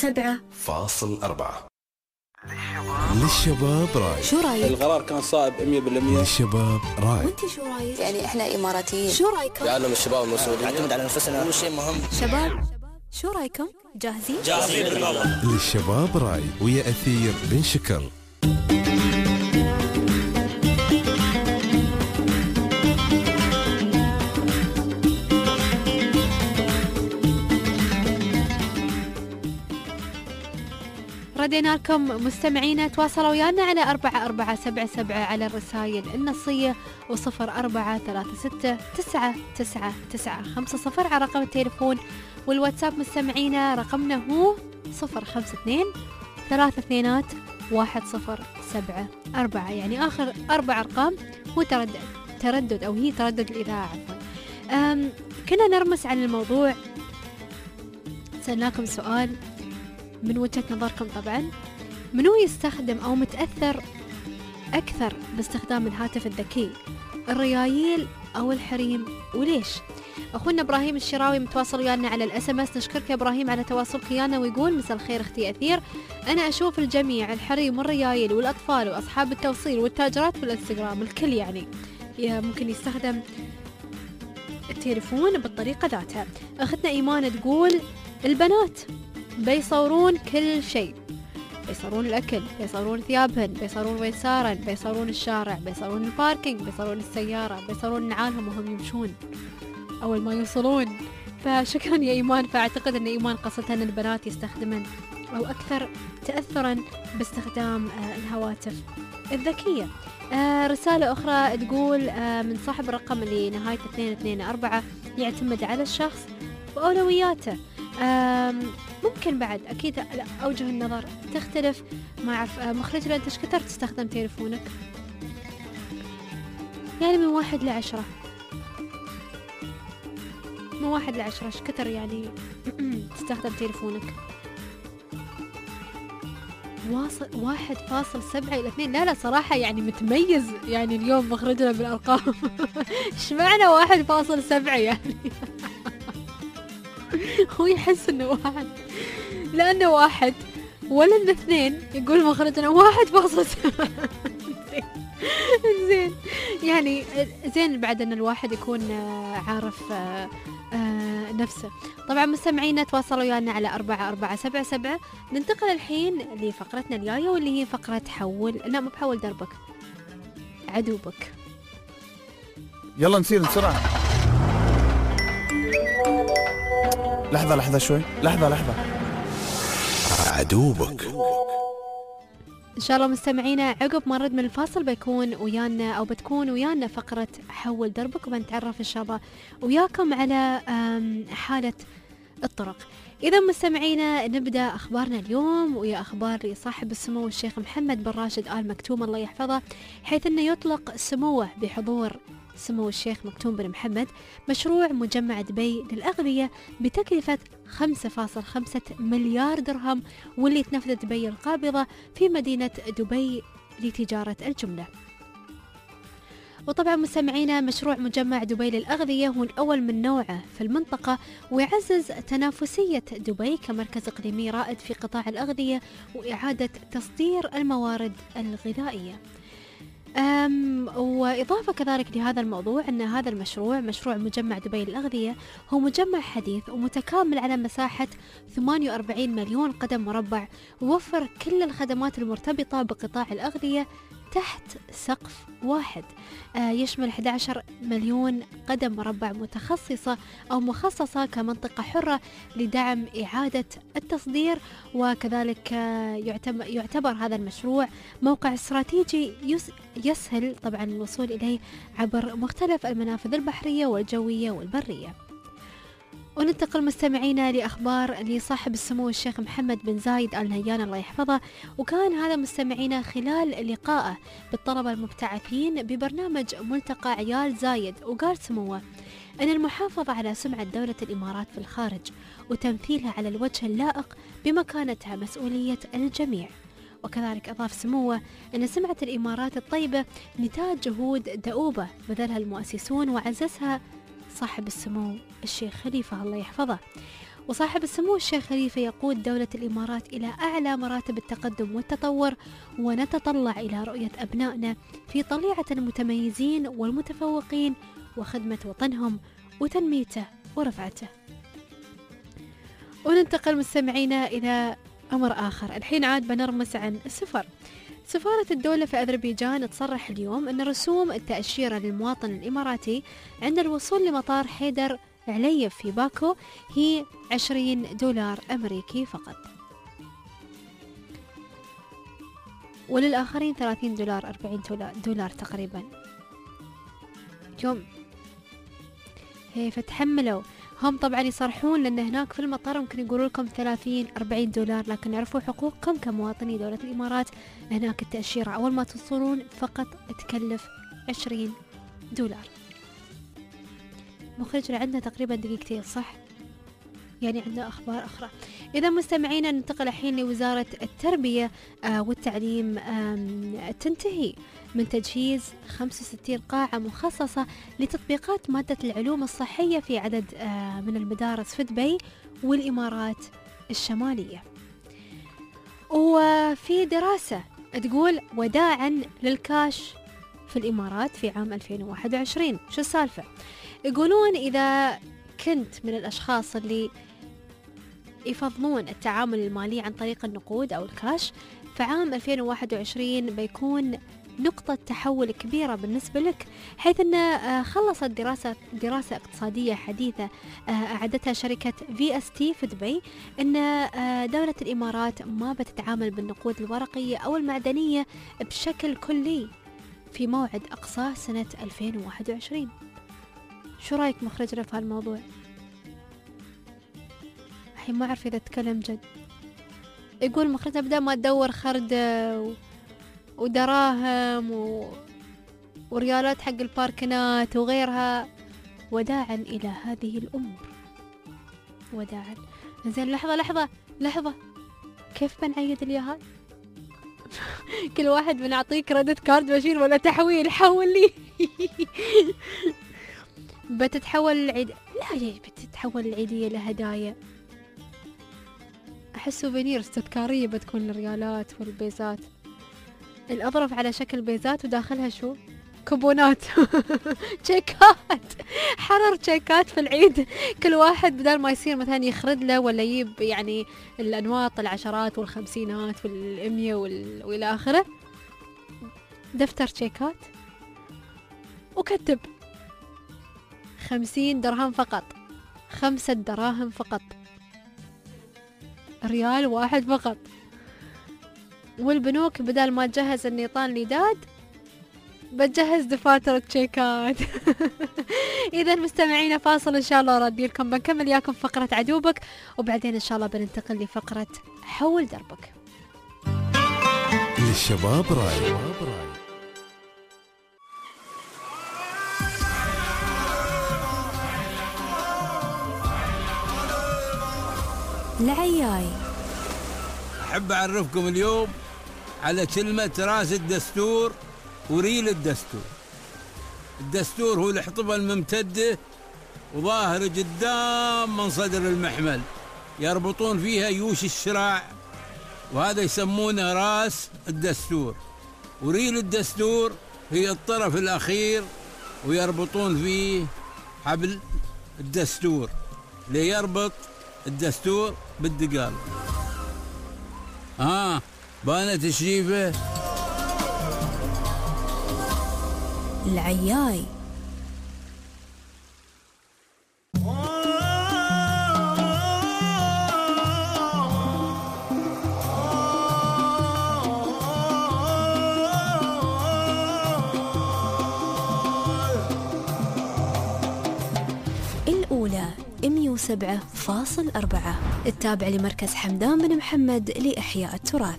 سبعة فاصل أربعة. للشباب راي. شو رايك؟ القرار كان صائب مية بالمية. للشباب راي. وانت شو رايك؟ يعني احنا اماراتيين. شو رايكم؟ يعلم الشباب المسؤولين. نعتمد على نفسنا، كل شيء مهم. شباب شو رايكم؟ جاهزين؟ جاهزين بالله. للشباب راي ويا أثير بن شكر. ردينا لكم مستمعينا، تواصلوا ويانا على أربعة أربعة سبعة سبعة على الرسائل النصية وصفر أربعة ثلاثة ستة تسعة تسعة تسعة خمسة صفر على رقم التليفون. والواتساب مستمعينا رقمنا هو صفر خمسة اثنين ثلاثة اثنينات واحد صفر سبعة أربعة، يعني آخر أربع أرقام هو تردد تردد أو هي تردد الإذاعة عفوا. كنا نرمس عن الموضوع، سألناكم سؤال من وجهة نظركم طبعا، منو يستخدم أو متأثر أكثر باستخدام الهاتف الذكي، الريايل أو الحريم، وليش؟ أخونا إبراهيم الشراوي متواصل ويانا على الأس ام اس. نشكرك يا إبراهيم على تواصلك ويانا، ويقول مساء الخير أختي أثير، أنا أشوف الجميع، الحريم والريايل والأطفال وأصحاب التوصيل والتاجرات في الانستغرام، الكل يعني ممكن يستخدم التليفون بالطريقة ذاتها. أختنا إيمان تقول البنات بيصورون كل شيء، بيصورون الأكل، بيصورون ثيابهن، بيصورون وين سارن، بيصورون الشارع، بيصورون الباركينج، بيصورون السيارة، بيصورون نعالهم وهم يمشون أول ما يوصلون. فشكرا يا إيمان. فأعتقد أن إيمان قصدها أن البنات يستخدمن أو أكثر تأثرا باستخدام الهواتف الذكية. آه رسالة أخرى تقول آه من صاحب الرقم اللي نهايته اثنين اثنين أربعة، يعتمد على الشخص وأولوياته. ممكن بعد أكيد أوجه النظر تختلف. ما أعرف مخرجنا أنت كثر تستخدم تليفونك؟ يعني من واحد لعشرة، من واحد لعشرة ايش كثر يعني تستخدم تليفونك؟ واصل واحد فاصل سبعة إلى اثنين. لا لا صراحة يعني متميز يعني اليوم مخرجنا بالأرقام. إيش معنى واحد فاصل سبعة يعني؟ هو يحس انه واحد، لانه واحد ولا انه اثنين، يقول مخرجنا واحد فاصل سبعة. زين يعني زين بعد ان الواحد يكون عارف نفسه. طبعا مستمعينا تواصلوا ويانا على أربعة أربعة سبعة سبعة. ننتقل الحين لفقرتنا الجاية واللي هي فقرة حول، لا مو بحول دربك، عدوبك. يلا نسير بسرعة. لحظة لحظة شوي، لحظة لحظة. عدوبك. إن شاء الله مستمعينا عقب ما نرد من الفاصل بيكون ويانا أو بتكون ويانا فقرة حول دربك، وبنتعرف إن شاء الله وياكم على حالة الطرق. إذا مستمعينا نبدأ أخبارنا اليوم ويا أخبار لصاحب السمو الشيخ محمد بن راشد آل مكتوم الله يحفظه، حيث أنه يطلق سموه بحضور سمو الشيخ مكتوم بن محمد مشروع مجمع دبي للأغذية بتكلفة خمسة فاصلة خمسة مليار درهم، واللي تنفذ دبي القابضة في مدينة دبي لتجارة الجملة. وطبعا مستمعينا مشروع مجمع دبي للأغذية هو الأول من نوعه في المنطقة، ويعزز تنافسية دبي كمركز إقليمي رائد في قطاع الأغذية وإعادة تصدير الموارد الغذائية. أم وإضافة كذلك لهذا الموضوع أن هذا المشروع مشروع مجمع دبي للأغذية هو مجمع حديث ومتكامل على مساحة ثمانية وأربعين مليون قدم مربع، ووفر كل الخدمات المرتبطة بقطاع الأغذية تحت سقف واحد. آه يشمل أحد عشر مليون قدم مربع متخصصة أو مخصصة كمنطقة حرة لدعم إعادة التصدير. وكذلك آه يعتبر, يعتبر هذا المشروع موقع استراتيجي يسهل طبعا الوصول إليه عبر مختلف المنافذ البحرية والجوية والبرية. وننتقل مستمعينا لأخبار لصاحب السمو الشيخ محمد بن زايد آل نهيان الله يحفظه. وكان هذا مستمعينا خلال لقائه بالطلبة المبتعثين ببرنامج ملتقى عيال زايد، وقال سموه أن المحافظة على سمعة دولة الإمارات في الخارج وتمثيلها على الوجه اللائق بمكانتها مسؤولية الجميع. وكذلك أضاف سموه أن سمعة الإمارات الطيبة نتاج جهود دؤوبة بذلها المؤسسون وعززها صاحب السمو الشيخ خليفة الله يحفظه. وصاحب السمو الشيخ خليفة يقود دولة الإمارات إلى أعلى مراتب التقدم والتطور، ونتطلع إلى رؤية أبنائنا في طليعة المتميزين والمتفوقين وخدمة وطنهم وتنميته ورفعته. وننتقل مستمعينا إلى أمر آخر، الحين عاد بنرمس عن السفر. سفارة الدولة في أذربيجان تصرح اليوم أن رسوم التأشيرة للمواطن الإماراتي عند الوصول لمطار حيدر عليف في باكو هي عشرين دولار أمريكي فقط، وللآخرين ثلاثين دولار أربعين دولار تقريبا يوم. هي فتحملوا هم طبعا يصرحون، لأن هناك في المطار ممكن يقولوا لكم ثلاثين أربعين دولار، لكن اعرفوا حقوقكم كمواطني دولة الإمارات. هناك التأشيرة أول ما توصلون فقط تكلف عشرين دولار. مخرجنا عندنا تقريبا دقيقتين صح؟ يعني عندنا أخبار أخرى. إذا مستمعينا ننتقل الحين لوزارة التربية آه والتعليم. آه تنتهي من تجهيز خمسة وستين قاعة مخصصة لتطبيقات مادة العلوم الصحية في عدد آه من المدارس في دبي والإمارات الشمالية. وفي دراسة تقول وداعا للكاش في الإمارات في عام ألفين وواحد وعشرين. شو السالفة؟ يقولون إذا كنت من الأشخاص اللي يفضلون التعامل المالي عن طريق النقود أو الكاش، فعام ألفين وواحد وعشرين بيكون نقطة تحول كبيرة بالنسبة لك، حيث أن خلصت دراسة دراسة اقتصادية حديثة أعدتها شركة في اس تي في دبي أن دولة الإمارات ما بتتعامل بالنقود الورقية أو المعدنية بشكل كلي في موعد أقصى سنة ألفين وواحد وعشرين. شو رأيك مخرجنا في هالموضوع؟ الحين ما أعرف إذا أتكلم جد. يقول مخرجنا بدأ ما تدور خردة و... ودراهم و... وريالات حق الباركنات وغيرها، وداعا إلى هذه الأمور. وداعا. زين لحظة لحظة لحظة، كيف بنعيد الياهات؟ كل واحد بنعطيه كريدت كارد بشير ولا تحويل؟ حول لي. بتتحول العيد، لا ليش بتتحول العيدية لهدايا؟ أحس سوفينيرز تذكارية بتكون الريالات والبيزات. الأظرف على شكل بيزات وداخلها شو؟ كوبونات. تشيكات، حرر تشيكات في العيد. كل واحد بدل ما يصير مثلا يخرد له ولا يجيب يعني الأنواط العشرات والخمسينات والمية وال... وإلى آخره، دفتر تشيكات وكتب خمسين درهم فقط، خمسة دراهم فقط، ريال واحد فقط. والبنوك بدل ما تجهز النيطان لداد بتجهز دفاتر التشيكات. إذا مستمعينا فاصل إن شاء الله ردي لكم، بنكمل ياكم فقرة عدوبك، وبعدين إن شاء الله بننتقل لفقرة حول دربك. للشباب راي. العياي. أحب أعرفكم اليوم على كلمة راس الدستور وريل الدستور. الدستور هو الحطبة الممتدة وظاهر قدام من صدر المحمل، يربطون فيها يوش الشراع، وهذا يسمونه راس الدستور. وريل الدستور هي الطرف الأخير ويربطون فيه حبل الدستور ليربط الدستور بالدقال. ها آه بانت الشيفة. العياي. الأولى مية وسبعة فاصل أربعة، التابع لمركز حمدان بن محمد لإحياء التراث.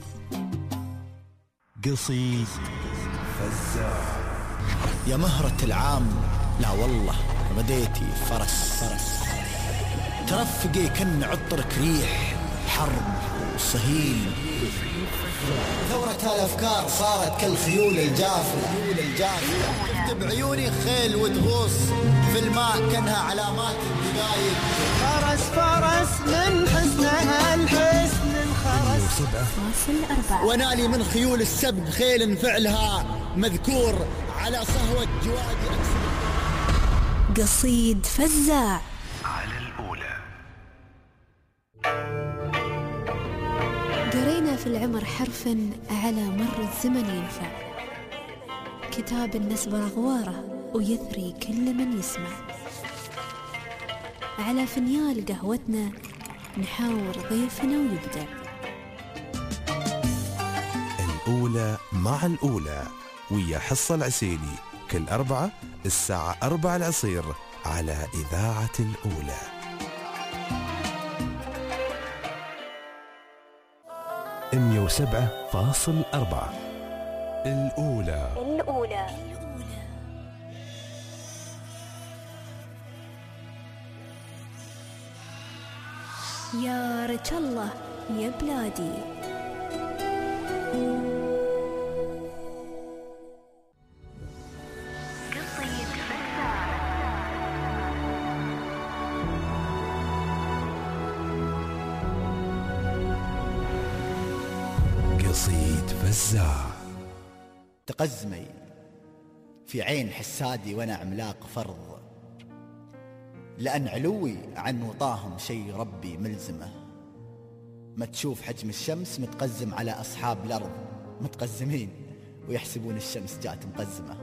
قصيد فزاع يا مهرة العام، لا والله بديتي فرس فرس ترفقي كن عطرك ريح حرب والصهيل. ثورة الأفكار صارت كالخيول الجافة. شفت بعيوني خيل وتغوص في الماء كانها علامات الدقايق. فرس فرس من حسنها الحسن الخرس. ونالي من خيول السبق خيل فعلها مذكور على صهوة جوادي أكسر. قصيد فزاع على الأولى. قرينا في العمر حرفا على مر الزمن ينفع، كتاب النسب أغواره ويثري كل من يسمع. على فنيال قهوتنا نحاور ضيفنا ويبدع. الأولى مع الأولى ويا حصة العسيلي كل أربعة الساعة أربعة العصير على إذاعة الأولى. مية وسبعة فاصل أربعة الأولى. الأولى يا رجل الله يا بلادي. قصيد فزاع. تقزمي في عين حسادي وانا عملاق فرض، لأن علوي عن وطاهم شي ربي ملزمه. ما تشوف حجم الشمس متقزم على أصحاب الأرض، متقزمين ويحسبون الشمس جات مقزمة.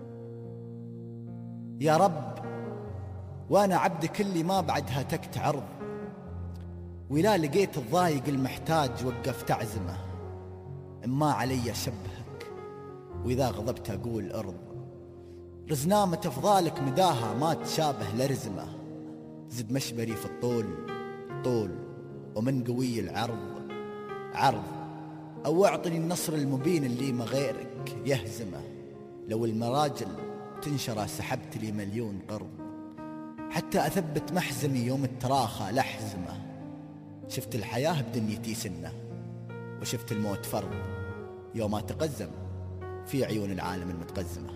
يا رب وأنا عبدك اللي ما بعدها تكت عرض، ولا لقيت الضايق المحتاج وقفت أعزمه. إما علي شبهك وإذا غضبت أقول أرض، رزنامة أفضالك مداها ما تشابه لرزمة. زد مشبري في الطول طول ومن قوي العرض عرض، أو أعطني النصر المبين اللي ما غيرك يهزمه. لو المراجل تنشر سحبت لي مليون قرض، حتى أثبت محزمي يوم التراخى لحزمه. شفت الحياة بدنيتي سنة، وشفت الموت فرض يوم أتقزم في عيون العالم المتقزمة.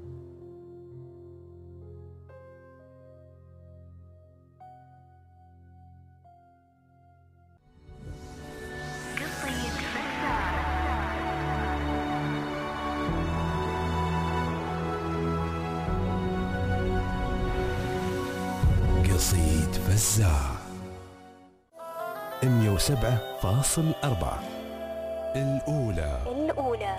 قصيد فزاع. مية وسبعة فاصل أربعة الأولى. الأولى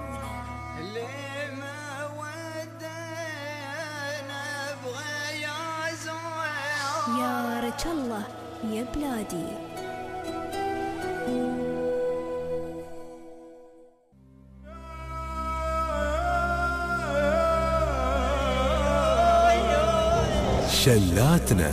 يا رجل الله يا بلادي. شلاتنا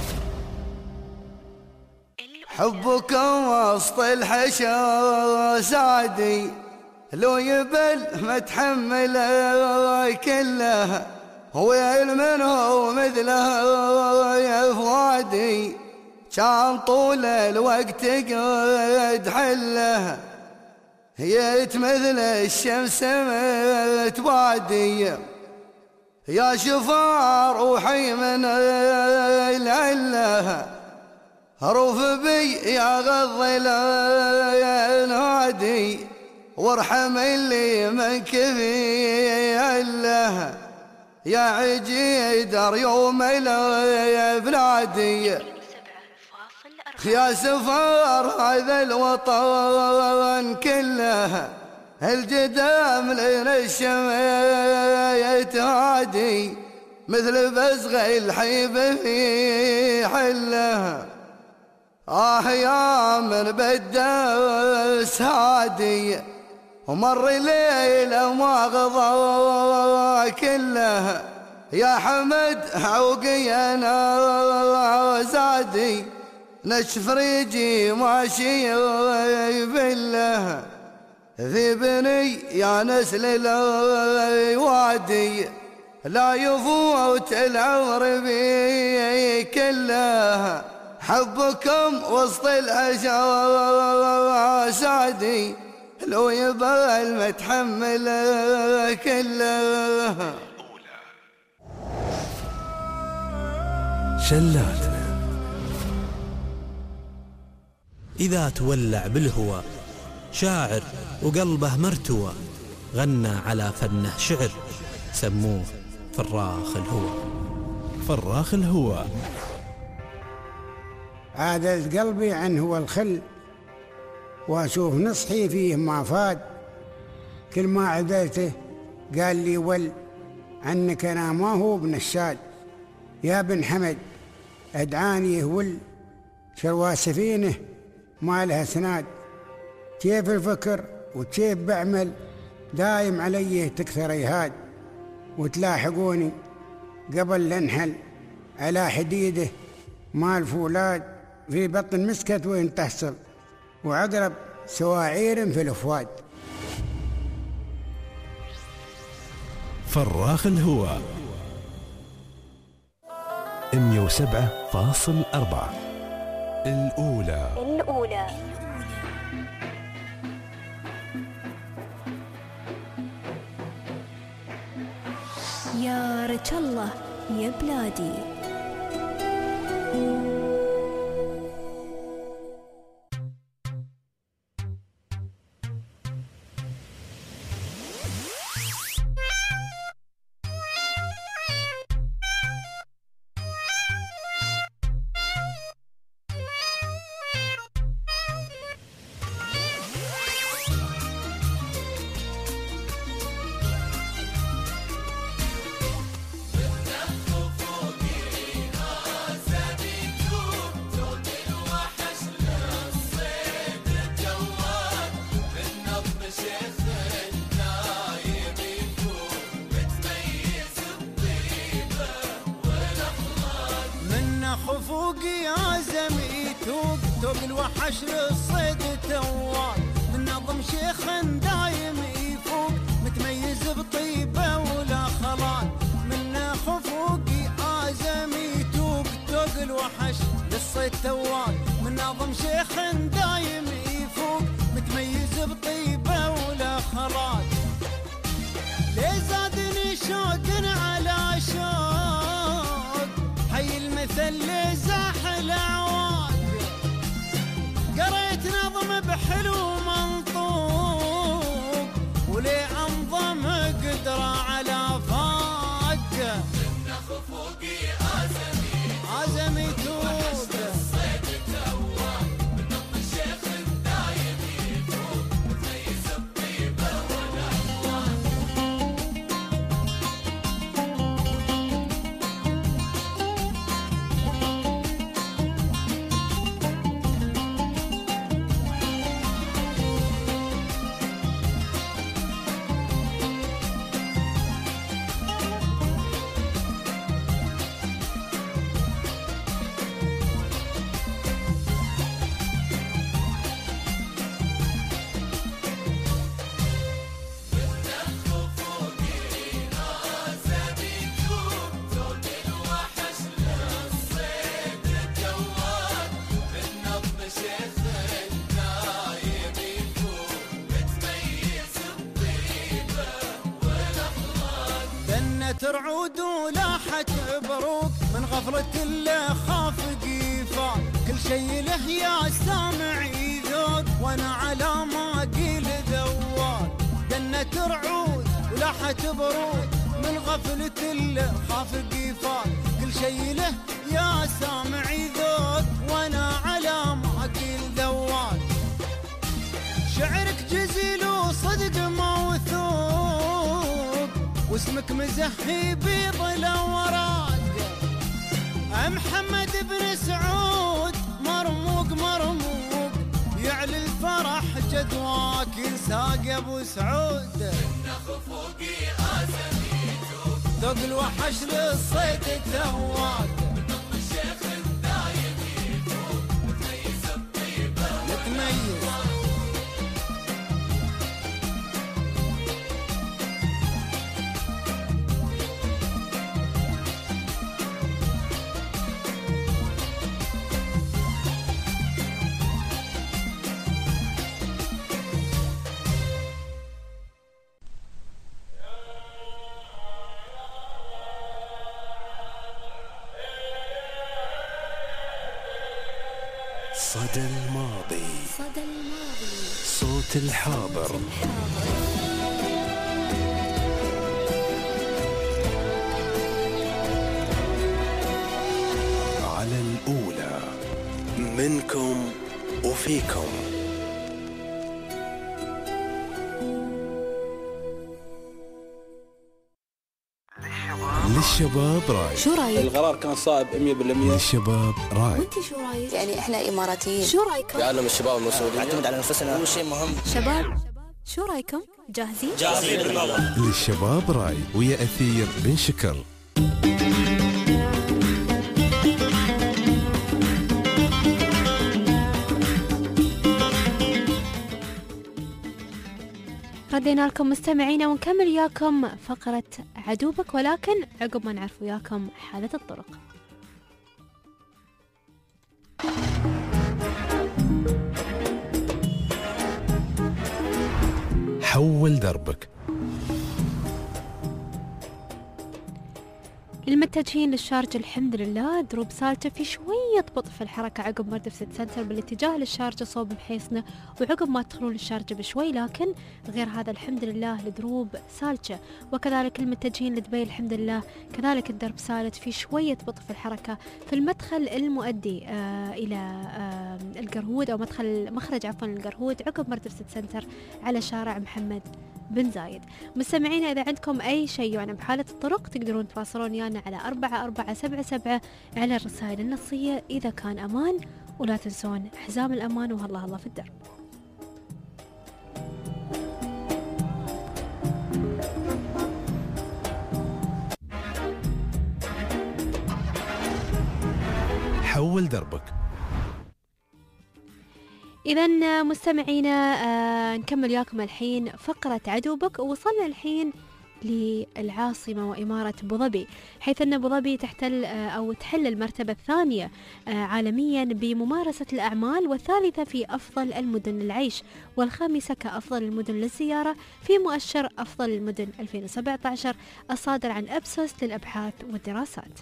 حبك وسط الحشا سعدي، لو يبل ما تحمل كلها، ويل منه مثله يا فؤادي، كان طول الوقت قد حله، يتمثل الشمس متبادي. يا شفا روحي من العله، روف بي يا غضل الهادي، وارحم اللي من كفي الله. يا عجيدر يوم البلادي، يا سفار هذا الوطن كله، الجدام لين الشمس هادي، مثل بزغ الحيب في حله. آه يا من بدس هادي، ومر ليلة ما غضى كله. يا حمد عوقي أنا زادي، نشف ريجي ماشي بالله. ذيبني يا نسل الوادي، لا يفوت العمر بي كله. حبكم وسط العشاء سعدي لو يبقى المتحمل كله. شلاتنا إذا تولع بالهوى شاعر وقلبه مرتوى، غنى على فنه شعر سموه فراخ الهوى. فراخ الهوى عادت قلبي عنه والخل، واشوف نصحي فيه ما فاد، كل ما عدلته قال لي ول عنك انا ما هو بنشاد. يا بن حمد ادعاني يهول، شروى سفينه ما لها سناد، كيف الفكر وكيف بعمل دايم عليه تكثر يهاد، وتلاحقوني قبل لنحل على حديده مال فولاد، في بطن مسكت وين تحصل وعقرب سواعير في الافواد. فراخ الهوى مية وسبعة فاصل أربعة الأولى. الأولى يا رج الله يا بلادي. خفوقي عزمي توق توق الوحش للصيد التوال، من نظم شيخ دايم يفوق متميز بطيبه ولا خلال. من خفوقي عزمي توق توق الوحش للصيد التوال، من نظم شيخ دايم يفوق متميز بطيبه ولا خلال. ليه زادني شوق على شوق، حي المثل زاح العواد، قريت نظم بحلو منطوق، ولي انظم قدرة على فاق. من خفوقي عزمي عزمي توق الصيد التواب، من نظم الشيخ دايم يفوق متميز الطيبة والاحوال. ترعود ولاحت بروق، من غفلة اللي خاف قيفان، كل شي له يا سامعي ذوق، وانا على ما قيل ذوال. دنة رعود ولاحت بروق، من غفلة اللي خاف قيفان، كل شي له يا سامعي ذوق، وانا على ما قيل ذوال. شعرك جزيل وصدق موثوق، واسمك مزهي بيض الأوراق. محمد بن سعود مرموق مرموق، يعلي الفرح جدواك ينساق يا ابو سعود. من خفوقي عزمي توق توق الوحش للصيد التهواق، من نظم الشيخ دايم يفوق متميز الطيبة متميز. صدى الماضي. صدى الماضي. صوت الحاضر. على الأولى. منكم وفيكم. للشباب راي. شو رايك؟ القرار كان صائب مية بالمية. للشباب راي. وانت شو رايك؟ يعني احنا اماراتيين. شو رايكم؟ يعلم الشباب المسؤولية. نعتمد على نفسنا، هو شيء مهم. شباب شو رايكم؟ جاهزين؟ جاهزين بالله. للشباب راي ويا أثير بن شكر. ردينا لكم مستمعينا ونكمل وياكم فقرة عدوبك، ولكن عقب ما نعرف وياكم حالة الطرق. حول دربك. المتجهين للشارجة الحمد لله دروب سالجة في شوية بطء في الحركة عقب مردف سيتي سنتر بالاتجاه للشارجة صوب محيصنة وعقب ما تدخلون الشارجة بشوي، لكن غير هذا الحمد لله لدروب سالجة. وكذلك المتجهين لدبي الحمد لله كذلك الدرب سالت في شوية بطء في الحركة في المدخل المؤدي آه إلى آه القرهود أو مدخل مخرج عفوا القرهود عقب مردف سيتي سنتر على شارع محمد بن زايد. مستمعينا إذا عندكم أي شيء يعني بحالة الطرق تقدرون تواصلون يانا على أربعة أربعة سبعة سبعة على الرسائل النصية إذا كان أمان، ولا تنسون حزام الأمان وهالله الله في الدرب. حول دربك. إذا مستمعينا آه نكمل ياكم الحين فقرة عدوبك، ووصلنا الحين للعاصمة وإمارة أبو ظبي، حيث أن أبو ظبي تحتل آه أو تحل المرتبة الثانية آه عالميا بممارسة الأعمال، والثالثة في أفضل المدن للعيش، والخامسة كأفضل المدن للزيارة في مؤشر أفضل المدن ألفين وسبعة عشر الصادر عن أبسوس للأبحاث والدراسات.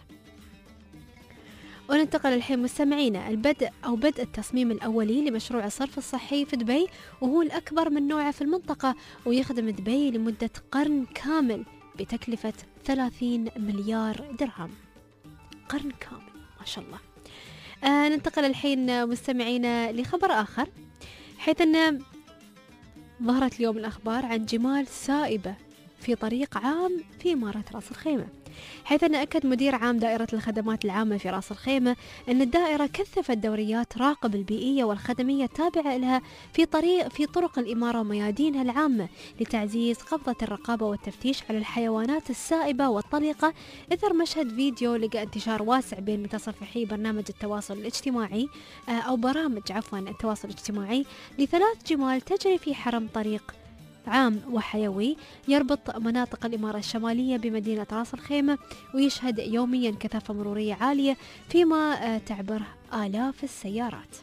وننتقل الحين مستمعينا البدء أو بدء التصميم الأولي لمشروع الصرف الصحي في دبي، وهو الأكبر من نوعه في المنطقة، ويخدم دبي لمدة قرن كامل بتكلفة ثلاثين مليار درهم. قرن كامل ما شاء الله. آه ننتقل الحين مستمعينا لخبر آخر، حيث أن ظهرت اليوم الأخبار عن جمال سائبة في طريق عام في إمارة رأس الخيمة، حيث أن أكد مدير عام دائرة الخدمات العامة في رأس الخيمة أن الدائرة كثفت دوريات راقب البيئية والخدمية التابعة لها في طريق في طرق الإمارة وميادينها العامة لتعزيز قبضة الرقابة والتفتيش على الحيوانات السائبة والطليقة، إثر مشهد فيديو لقى انتشار واسع بين متصفحي برنامج التواصل الاجتماعي أو برامج عفوا التواصل الاجتماعي لثلاث جمال تجري في حرم طريق عام وحيوي يربط مناطق الإمارة الشمالية بمدينة رأس الخيمة، ويشهد يوميا كثافة مرورية عالية فيما تعبره آلاف السيارات.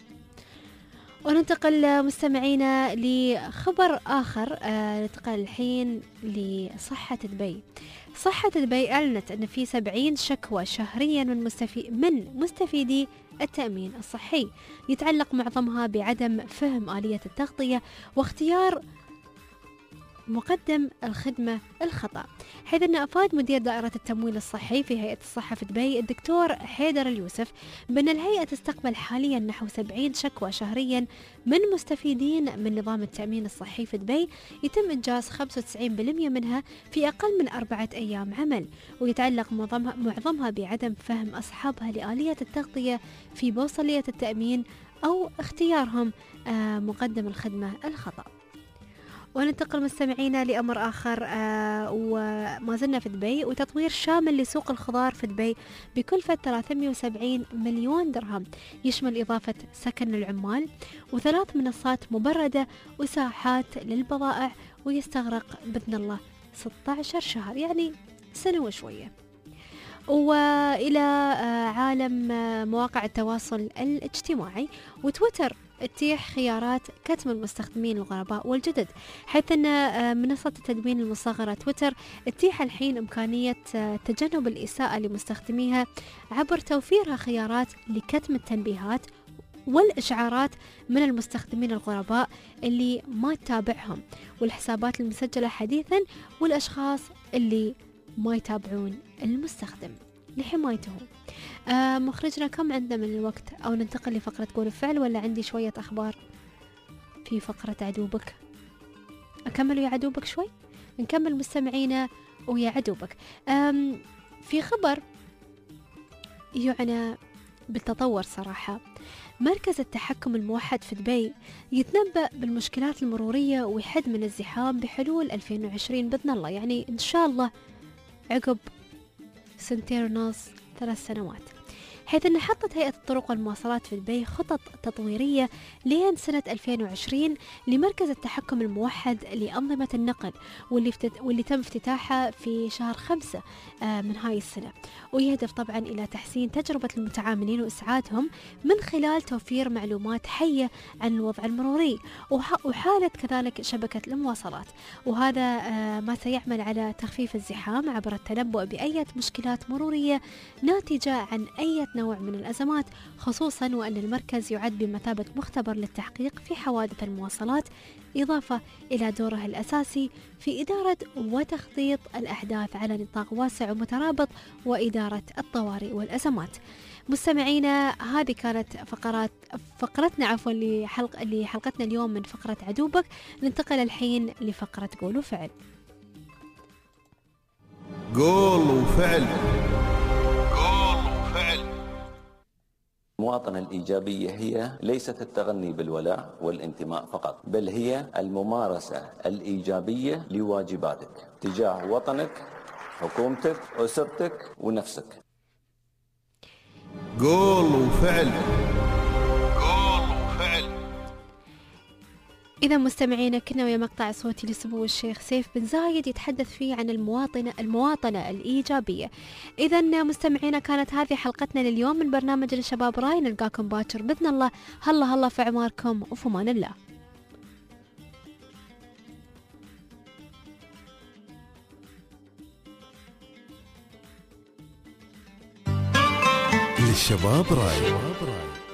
وننتقل مستمعينا لخبر آخر، ننتقل الحين لصحة دبي. صحة دبي أعلنت أن في سبعين شكوى شهريا من, مستفي من مستفيدي التأمين الصحي، يتعلق معظمها بعدم فهم آلية التغطية واختيار مقدم الخدمة الخطأ، حيث أن أفاد مدير دائرة التمويل الصحي في هيئة الصحة في دبي الدكتور حيدر اليوسف بأن الهيئة تستقبل حاليا نحو سبعين شكوى شهريا من مستفيدين من نظام التأمين الصحي في دبي، يتم إنجاز خمسة وتسعين بالمئة منها في أقل من أربعة أيام عمل، ويتعلق معظمها, معظمها بعدم فهم أصحابها لآلية التغطية في بوصلية التأمين أو اختيارهم آه مقدم الخدمة الخطأ. وننتقل مستمعينا لأمر آخر آه وما زلنا في دبي، وتطوير شامل لسوق الخضار في دبي بكلفة ثلاثمئة وسبعين مليون درهم، يشمل إضافة سكن للعمال وثلاث منصات مبردة وساحات للبضائع، ويستغرق بإذن الله ستة عشر شهر يعني سنة وشوية. وإلى آه عالم آه مواقع التواصل الاجتماعي، وتويتر تتيح خيارات كتم المستخدمين الغرباء والجدد، حيث أن منصة التدوين المصغرة تويتر تتيح الحين إمكانية تجنب الإساءة لمستخدميها عبر توفيرها خيارات لكتم التنبيهات والإشعارات من المستخدمين الغرباء اللي ما تتابعهم، والحسابات المسجلة حديثا، والأشخاص اللي ما يتابعون المستخدم لحمايته. آه مخرجنا كم عندنا من الوقت، أو ننتقل لفقرة قول الفعل، ولا عندي شوية أخبار في فقرة عدوبك؟ أكمل ويا عدوبك شوي؟ نكمل مستمعينا ويا عدوبك. في خبر يعنى بالتطور صراحة، مركز التحكم الموحد في دبي يتنبأ بالمشكلات المرورية ويحد من الزحام بحلول ألفين وعشرين بإذن الله، يعني إن شاء الله عقب سنتين ونص ثلاث سنوات، حيث أن حطت هيئة الطرق والمواصلات في دبي خطط تطويرية لين سنة ألفين وعشرين لمركز التحكم الموحد لأنظمة النقل، واللي, افتت... واللي تم افتتاحها في شهر خمسة من هاي السنة، ويهدف طبعا إلى تحسين تجربة المتعاملين وإسعادهم من خلال توفير معلومات حية عن الوضع المروري وح... وحالة كذلك شبكة المواصلات، وهذا ما سيعمل على تخفيف الزحام عبر التنبؤ بأي مشكلات مرورية ناتجة عن أي نوع من الأزمات، خصوصا وأن المركز يعد بمثابة مختبر للتحقيق في حوادث المواصلات، إضافة إلى دوره الأساسي في إدارة وتخطيط الأحداث على نطاق واسع ومترابط وإدارة الطوارئ والأزمات. مستمعينا، هذه كانت فقرات فقرتنا عفوا لحلق لحلقتنا اليوم من فقرة عدوبك. ننتقل الحين لفقرة قول وفعل. قول وفعل. المواطنة الإيجابية هي ليست التغني بالولاء والانتماء فقط، بل هي الممارسة الإيجابية لواجباتك تجاه وطنك، حكومتك، أسرتك ونفسك. قول وفعل. قول وفعل. إذا مستمعينا، كنا ويا مقطع صوتي لسمو الشيخ سيف بن زايد يتحدث فيه عن المواطنة المواطنة الإيجابية. إذا مستمعينا، كانت هذه حلقتنا لليوم من برنامج الشباب راي. نلقاكم باكر بإذن الله. هلا هلا في عماركم وفي أمان الله. للشباب راي.